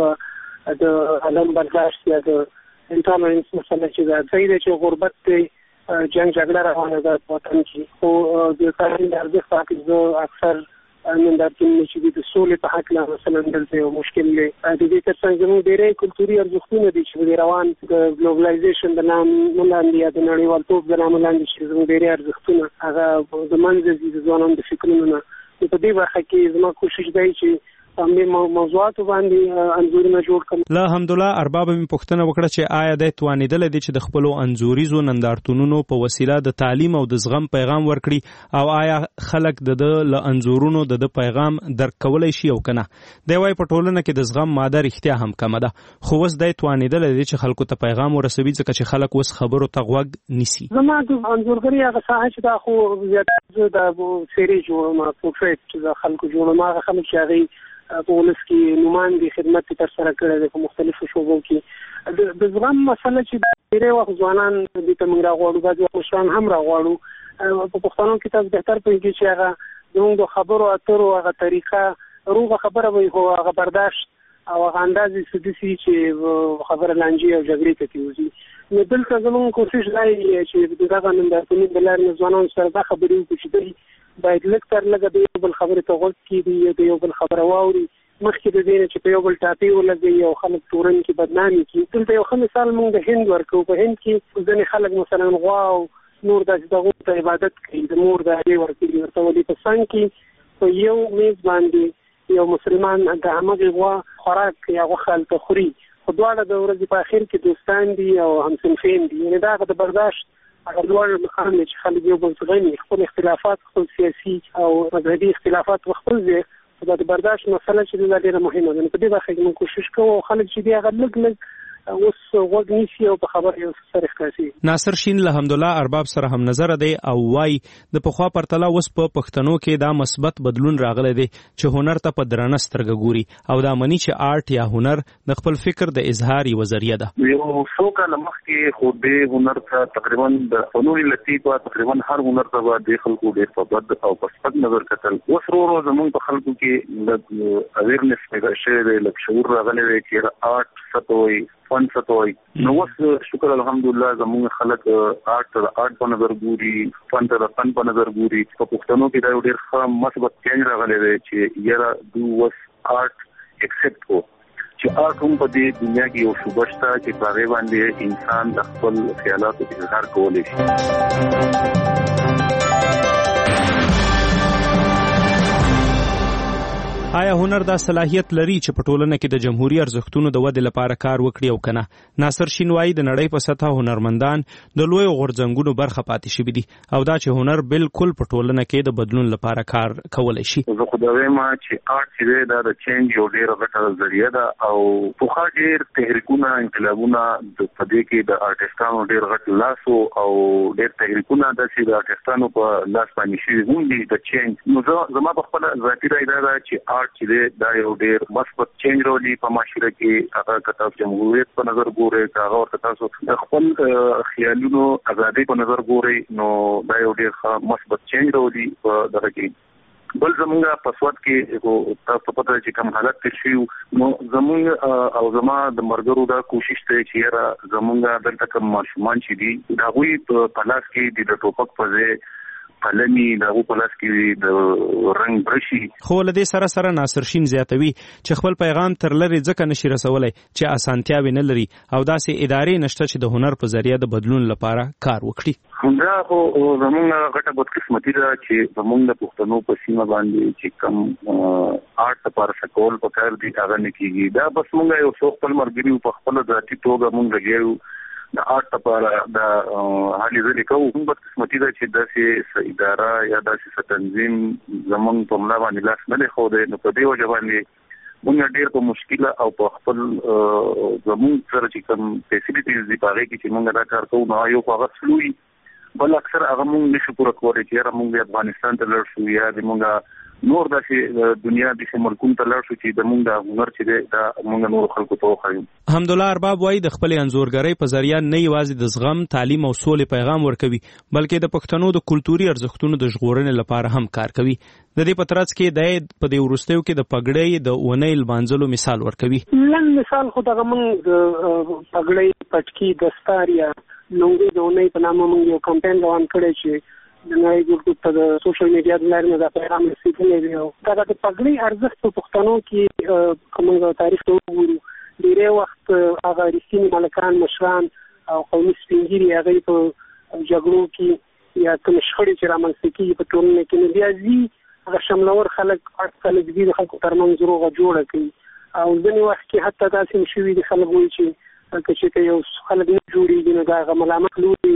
توګه د عدم برداشت یا د انټالرنس مسله چې ده ځای دی چې غربت دی جنگ جګړه روانه ده په وطن کې خو د تعلیم د ارزښت حق اکثر نندارتونونه چې د سولې په حق لا مثلا دلته یو مشکل دی. د دې ترڅنګ زموږ ډېری کلتوري ارزښتونه دي چې د روان د ګلوبلایزیشن د نام لاندې یا د نړیوالتوب د نام لاندې چې زموږ ډېری ارزښتونه هغه د منځه ځي د ځوانانو د فکرونو نه. په دې برخه کې زما کوشش دی چې همدې موضوعات باندې انځورونه جوړ کړم. لا الحمدلله ارباب می پوښتنه وکړه چې آیا د توانیدل دي چې د خپل انځوریزو نندارتونونو په وسیله د تعلیم او د زغم پیغام ورکړي او آیا خلک د ل انځورونو د پیغام درک کولای شي او کنه. دی وايي په ټولنه کې د زغم ماده رښتیا هم کم ده خو وس د توانیدل دي چې خلکو ته پیغام ورسوي ځکه چې خلک وس خبرو ته غوږ نیسي. زما د انځورګری هغه ساحه چې دا خو زیات د سری جوړما پورټریټ د خلکو جوړما هغه خلک چې هغه په ولس کې نوماندي خدمت تر سره کړی په مختلفو شوبو کې د زغم مسله چې ډېری وخت ځوانان د تمنګ راغواړو بعضې وخت مشران هم راغواړو په پښتنو کې تاسو بهتر پوهېږئ چې هغه زموږ د خبرو اترو هغه طریقه روغه خبره وي خو هغه برداشت او هغه اندازې څه داسې چې خبره لانجې او جګړې ته تېوځي. نو دلته زموږ کوشش دا دی چې د دغه نندارتونونو د لارې نه ځوانانو سره دا خبرې وکړو چې دوی باید لږ تر لږه د یو بل خبرې ته غوږ کېږدي د یو بل خبره واوري مخکې د دې نه چې په یو بل ټاپې ولګوي او خلک تورن کې بدنامي کړي. دلته یو ښه مثال موږ د هند ورکوو. په هند کې ځینې خلک مثلا غوا او نور داسې دغو ته عبادت کوي د مور د هګۍ ورکوي ورته ولي په څنګ کې په یو میز باندې یو مسلمان د همغې غوا خوراک یا غوښه هلته خوري خو دواړه د ورځې په اخر کې دوستان دي او همصنفین دي. یعنې دا هغه د برداشت هغه لوړ مقام دی چې خلک یو بل زغمي خپل اختلافات خپل سیاسي او مذهبي اختلافات خپل ځای خو د برداشت مسله چې دا ډېره مهمه ده. په دې برخه کې موږ کوشش کوو خلک چې دي هغه لږ لږ اوس غوږ نیسي او په خبره یو سره ښکاسي. ناصر شین الحمدلله ارباب سره هم نظر دی او وايي د پخوا پرتله اوس په پښتنو کې دا مثبت بدلون راغلی دی چې هنر ته په درنه سترګه ګوري او دا مني چې آرټ یا هنر د خپل فکر د اظهار یوه ذریعه ده. یو څو کاله مخکې خو دې هنر ته تقریبا د فنون لطیفه تقریبا هر هنر ته د خلکو ډېر په بد او په سپک نظر کتل. اوس ورو ورو زموږ په خلکو کې د اویرنس پیدا شوی دی لږ شعور راغلی دی چې آرټ څه ته وایي فن څه ته وایي. نو اوس شکر الحمدلله زموږ خلک آرټ ته د آرټ په نظر ګوري فن ته د فن په نظر ګوري. په پښتنو کې دا یو ډېر ښه مثبت چینج راغلی دی چې یاره دو اوس آرټ اکسپټ کړو چې آرټ هم په دې دنیا کې یو شوبه شته چې په هغې باندې انسان د خپل خیالاتو اظهار کولی شي. آیا هنر دا صلاحیت لري چې په ټولنه کې د جمهوریت ارزښتونو د ودې لپاره کار وکړي او کنه؟ ناصر شینوای د نړۍ په سطح هنرمندان د لوی غورځنګونو برخه پاتې شوي دي او دا چې هنر بالکل په ټولنه کې د بدلون لپاره کار کولی شي. زه خو دا وایم چې آرټ چې دی دا د چینج یو ډېره غټه ذریعه ده او پخوا ډېر تحریکونه انقلابونه په دې کې د آرټسټانو ډېر غټ لاس او ډېر تحریکونه داسې د آرټسټانو په لاس باندې شوي هم دي د چینج. نو زه زما په خپله ذاتي رایه دا ده چې چې دا یو ډېر مثبت چینج راولي په معاشره کې. هغه که تاسو جمهوریت په نظر ګورئ که هغه ورته تاسو د خپل خیالونو ازادۍ په نظر ګورئ نو دا یو ډېر ښه مثبت چینج راولي په دغه کې. بل زمونږ په سواد کې تاسو پته چې کوم حالت تیر شوي نو زمونږ او زما د ملګرو دا کوشش دی چې یاره زمونږ دلته کوم ماشومان چې دي د هغوی په لاس کې د ټوپک په ځای قلمي د هغو په لاس کې د رنګ برشي. خو له دې سره سره ناصر شین زیاتوي چې خپل پیغام تر لرې ځکه نشي رسولی چې اسانتیاوې نه لري او داسې ادارې نشته چې د هنر په ذریعه د بدلون لپاره کار وکړي. دا خو زمونږ غټه بدقسمتي ده چې زمونږ د پښتنو په سیمه باندې چې کوم آرټ لپاره څه کول پکار دي هغه نه کېږي. دا بس مونږ یو څو خپل ملګري په خپله ذاتي توګه مونږ لګیا یو د آرټ لپاره د هلي ځلې کوو. هم بدقسمتي ده چې داسې اداره یا داسې تنظیم زمونږ په ملا باندې لاس نه دی ښودی، نو په دې وجه باندې موږ ډېر په مشکله او په خپل زمونږ سره چې کوم فیسیلیټیز دي په هغې کې چې موږ دا کار کوو، نو یو خو هغه سلو وي، بل اکثر هغه موږ نشو پوره کولی چې یاره موږ افغانستان ته لاړ شو یا د موږ نور داسې دنیا داسې ملکونو ته لاړ شو چې د موږ د هنر چې دی دا موږ نور خلکو ته وښایو. حمدالله ارباب وایي د خپلې انځورګرۍ په ذریعه نه یوازې د زغم، تعلیم او سولې پیغام ورکوي، بلکې د پښتنو د کلتوري ارزښتونو د ژغورنې لپاره هم کار کوي. د دې په ترڅ کې د په دې وروستیو کې د پګړۍ د اونۍ لمانځلو مثال ورکوي. لنډ مثال خو دغه موږ د پګړۍ، پټکي، دستار یا لونګۍ د اونۍ په نامه موږ یو کمپین روان کړی چې د نړۍ ګروپ ته د سوشل میډیا د لارې نه دا پیغام رسېدلی دی. او دغه د پګړۍ ارزښت په پښتنو کې که موږ تاریخ ته وګورو، ډېری وخت هغه رښتیني ملکان، مشران او قومي سپین ږیري هغوی په جګړو کې یا کومې شخړې چې رامنځته کېږي په ټولنه کې، نو بیا ځي هغه شملور خلک اړ خلک دي د خلکو ترمنځ روغه جوړه کوي. او ځینې وخت کې حتی داسې هم شوي دي خلک وایي چې که چېرته یو خلک نه جوړېږي نو د هغه ملامت لوري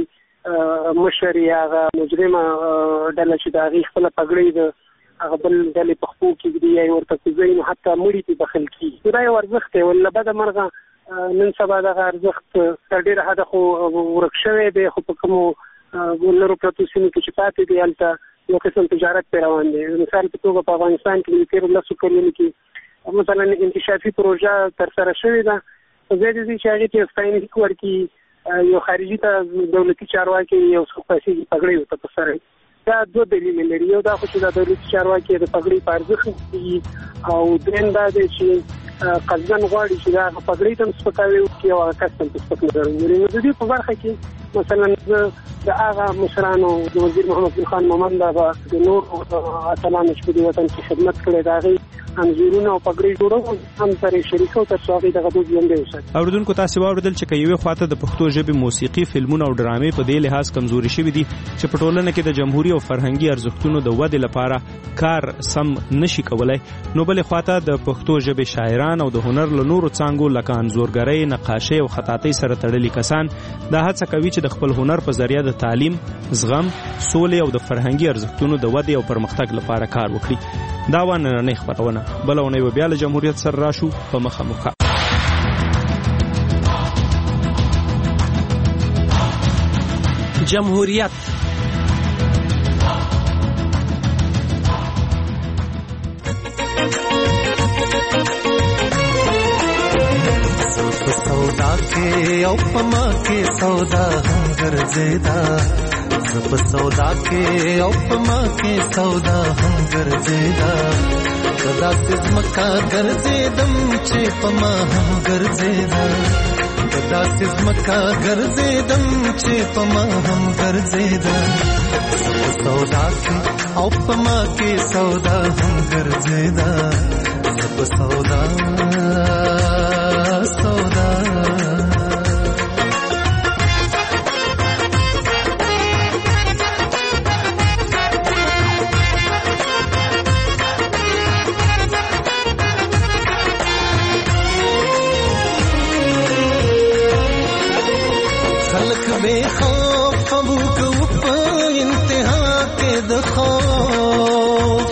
مشر یا هغه مجرمه ډله چې د هغې خپله پګړۍ د هغه بل ډلې په خپو کې ږدي یا یې ورته کوزوي، نو حتی مړي پرې بخښل کېږي. دا یو ارزښت دی، ولله بده مرغه نن سبا دغه ارزښت تر ډېره حده خو ورک شوی دی، خو په کومو لرو پرتو سیمو کې چې پاتې دی هلته یو قسم تجارت پرې روان دی. مثال په توګه په افغانستان کې د تېرو لسو کلونو کې مثلا انکشافي پروژه ترسره شوې ده، په ځای د دې چې هغې ته یو ستاینلیک ورکړي، یو خارجي ته دولتي چارواکي یو څو پیسې پګړۍ ورته په سر. دا دوه دلیل لري، یو دا خو چې دا دولتي چارواکي د پګړۍ په ارزښت دي، او درېیم دا دی چې قصدن غواړي چې دا پګړۍ ته هم سپکاوی وکړي او هغه کس ته هم په سپک نظر وګوري. نو د دې په برخه کې مثلا زه د هغه مشرانو د وزیر محمد ګل خان مومند هغه د نورو اتلانو چې په دې وطن کې خدمت کړی د هغې انځورونه او پګړۍ جوړول هم سره شریکو تر څو هغې دغه دود ژوندی وساتي. اورېدونکو تاسې واورېدل چې که یوې خواته د پښتو ژبې موسیقي، فلمونه او ډرامې په دې لحاظ کمزوري شوي دي چې په ټولنه کې د جمهوري او فرهنګي ارزښتونو د ودې لپاره کار سم نشي کولای، نو بلې خواته د پښتو ژبې شاعران او د هنر له نورو څانګو لکه انځورګرۍ، نقاشۍ او خطاطۍ سره تړلي کسان دا هڅه کوي چې د خپل هنر په ذریعه د تعلیم، زغم، سولې او د فرهنګي ارزښتونو د ودې او پرمختګ لپاره کار وکړي. دا و نننۍ خپرونه، بله اونۍ به بیا له جمهوریت سره راشو په مخه مخه. جمهوریت سودا کې او پما کې سودا هم ګرځیدا، زپ سودا کې او پما کې سودا هم ګرځیدا، کدا سزمکا ګرځیدم چې پما هم ګرځیدا، کدا سزمکا ګرځیدم چې پما هم ګرځیدا، سودا کې او پما کې سودا هم ګرځیدا، زپ سودا سودا. خلق بے خوف ابو کو انتہا کے دخوف،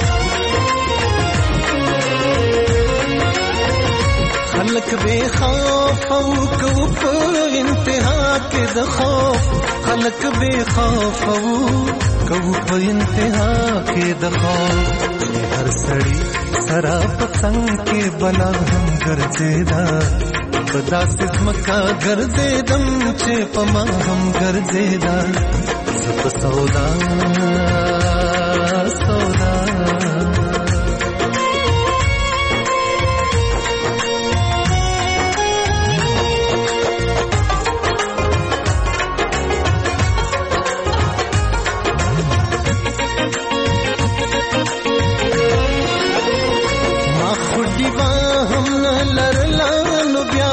خلق بے خوف ابو کو انتہا کے دخوف، خلق بے خوف ابو کو انتہا کے دخوف، ہر سڑی سرا پتنگ کے بلا ہم گرځیدا، پدا سزمکا ګرځیدم چې پما هم ګرځیدا، زپ سودا سودا. ما خودی با هم نه لرلا نو بیا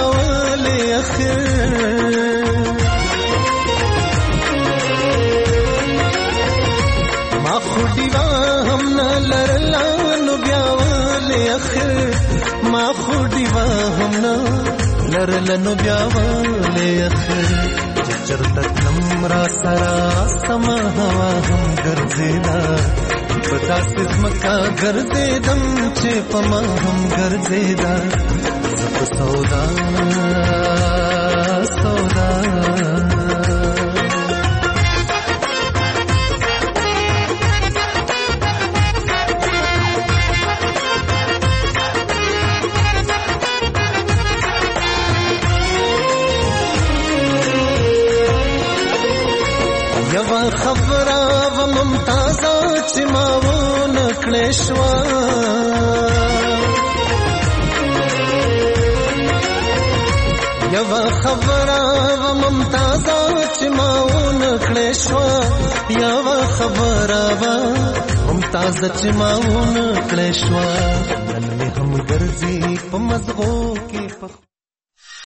ما خودی وا هم نه لرلا نو بیا ولې اخر، ما خودی وا هم نه لرلا نو بیا ولې اخر، چرته تلم را سره سما هوا هم ګرځېدا په داسې ځمکه ګرځېدم چې په ما هم ګرځېدا زه په سودا سودا یوا خبره و ممتازه چې ما ونه کړې شوه یوا خبره و ممتازه چې ما ونه کړې شوه یوا خبره و ممتازه چې ما ونه کړې شوه نن مې هم ګرځي په مزغو کې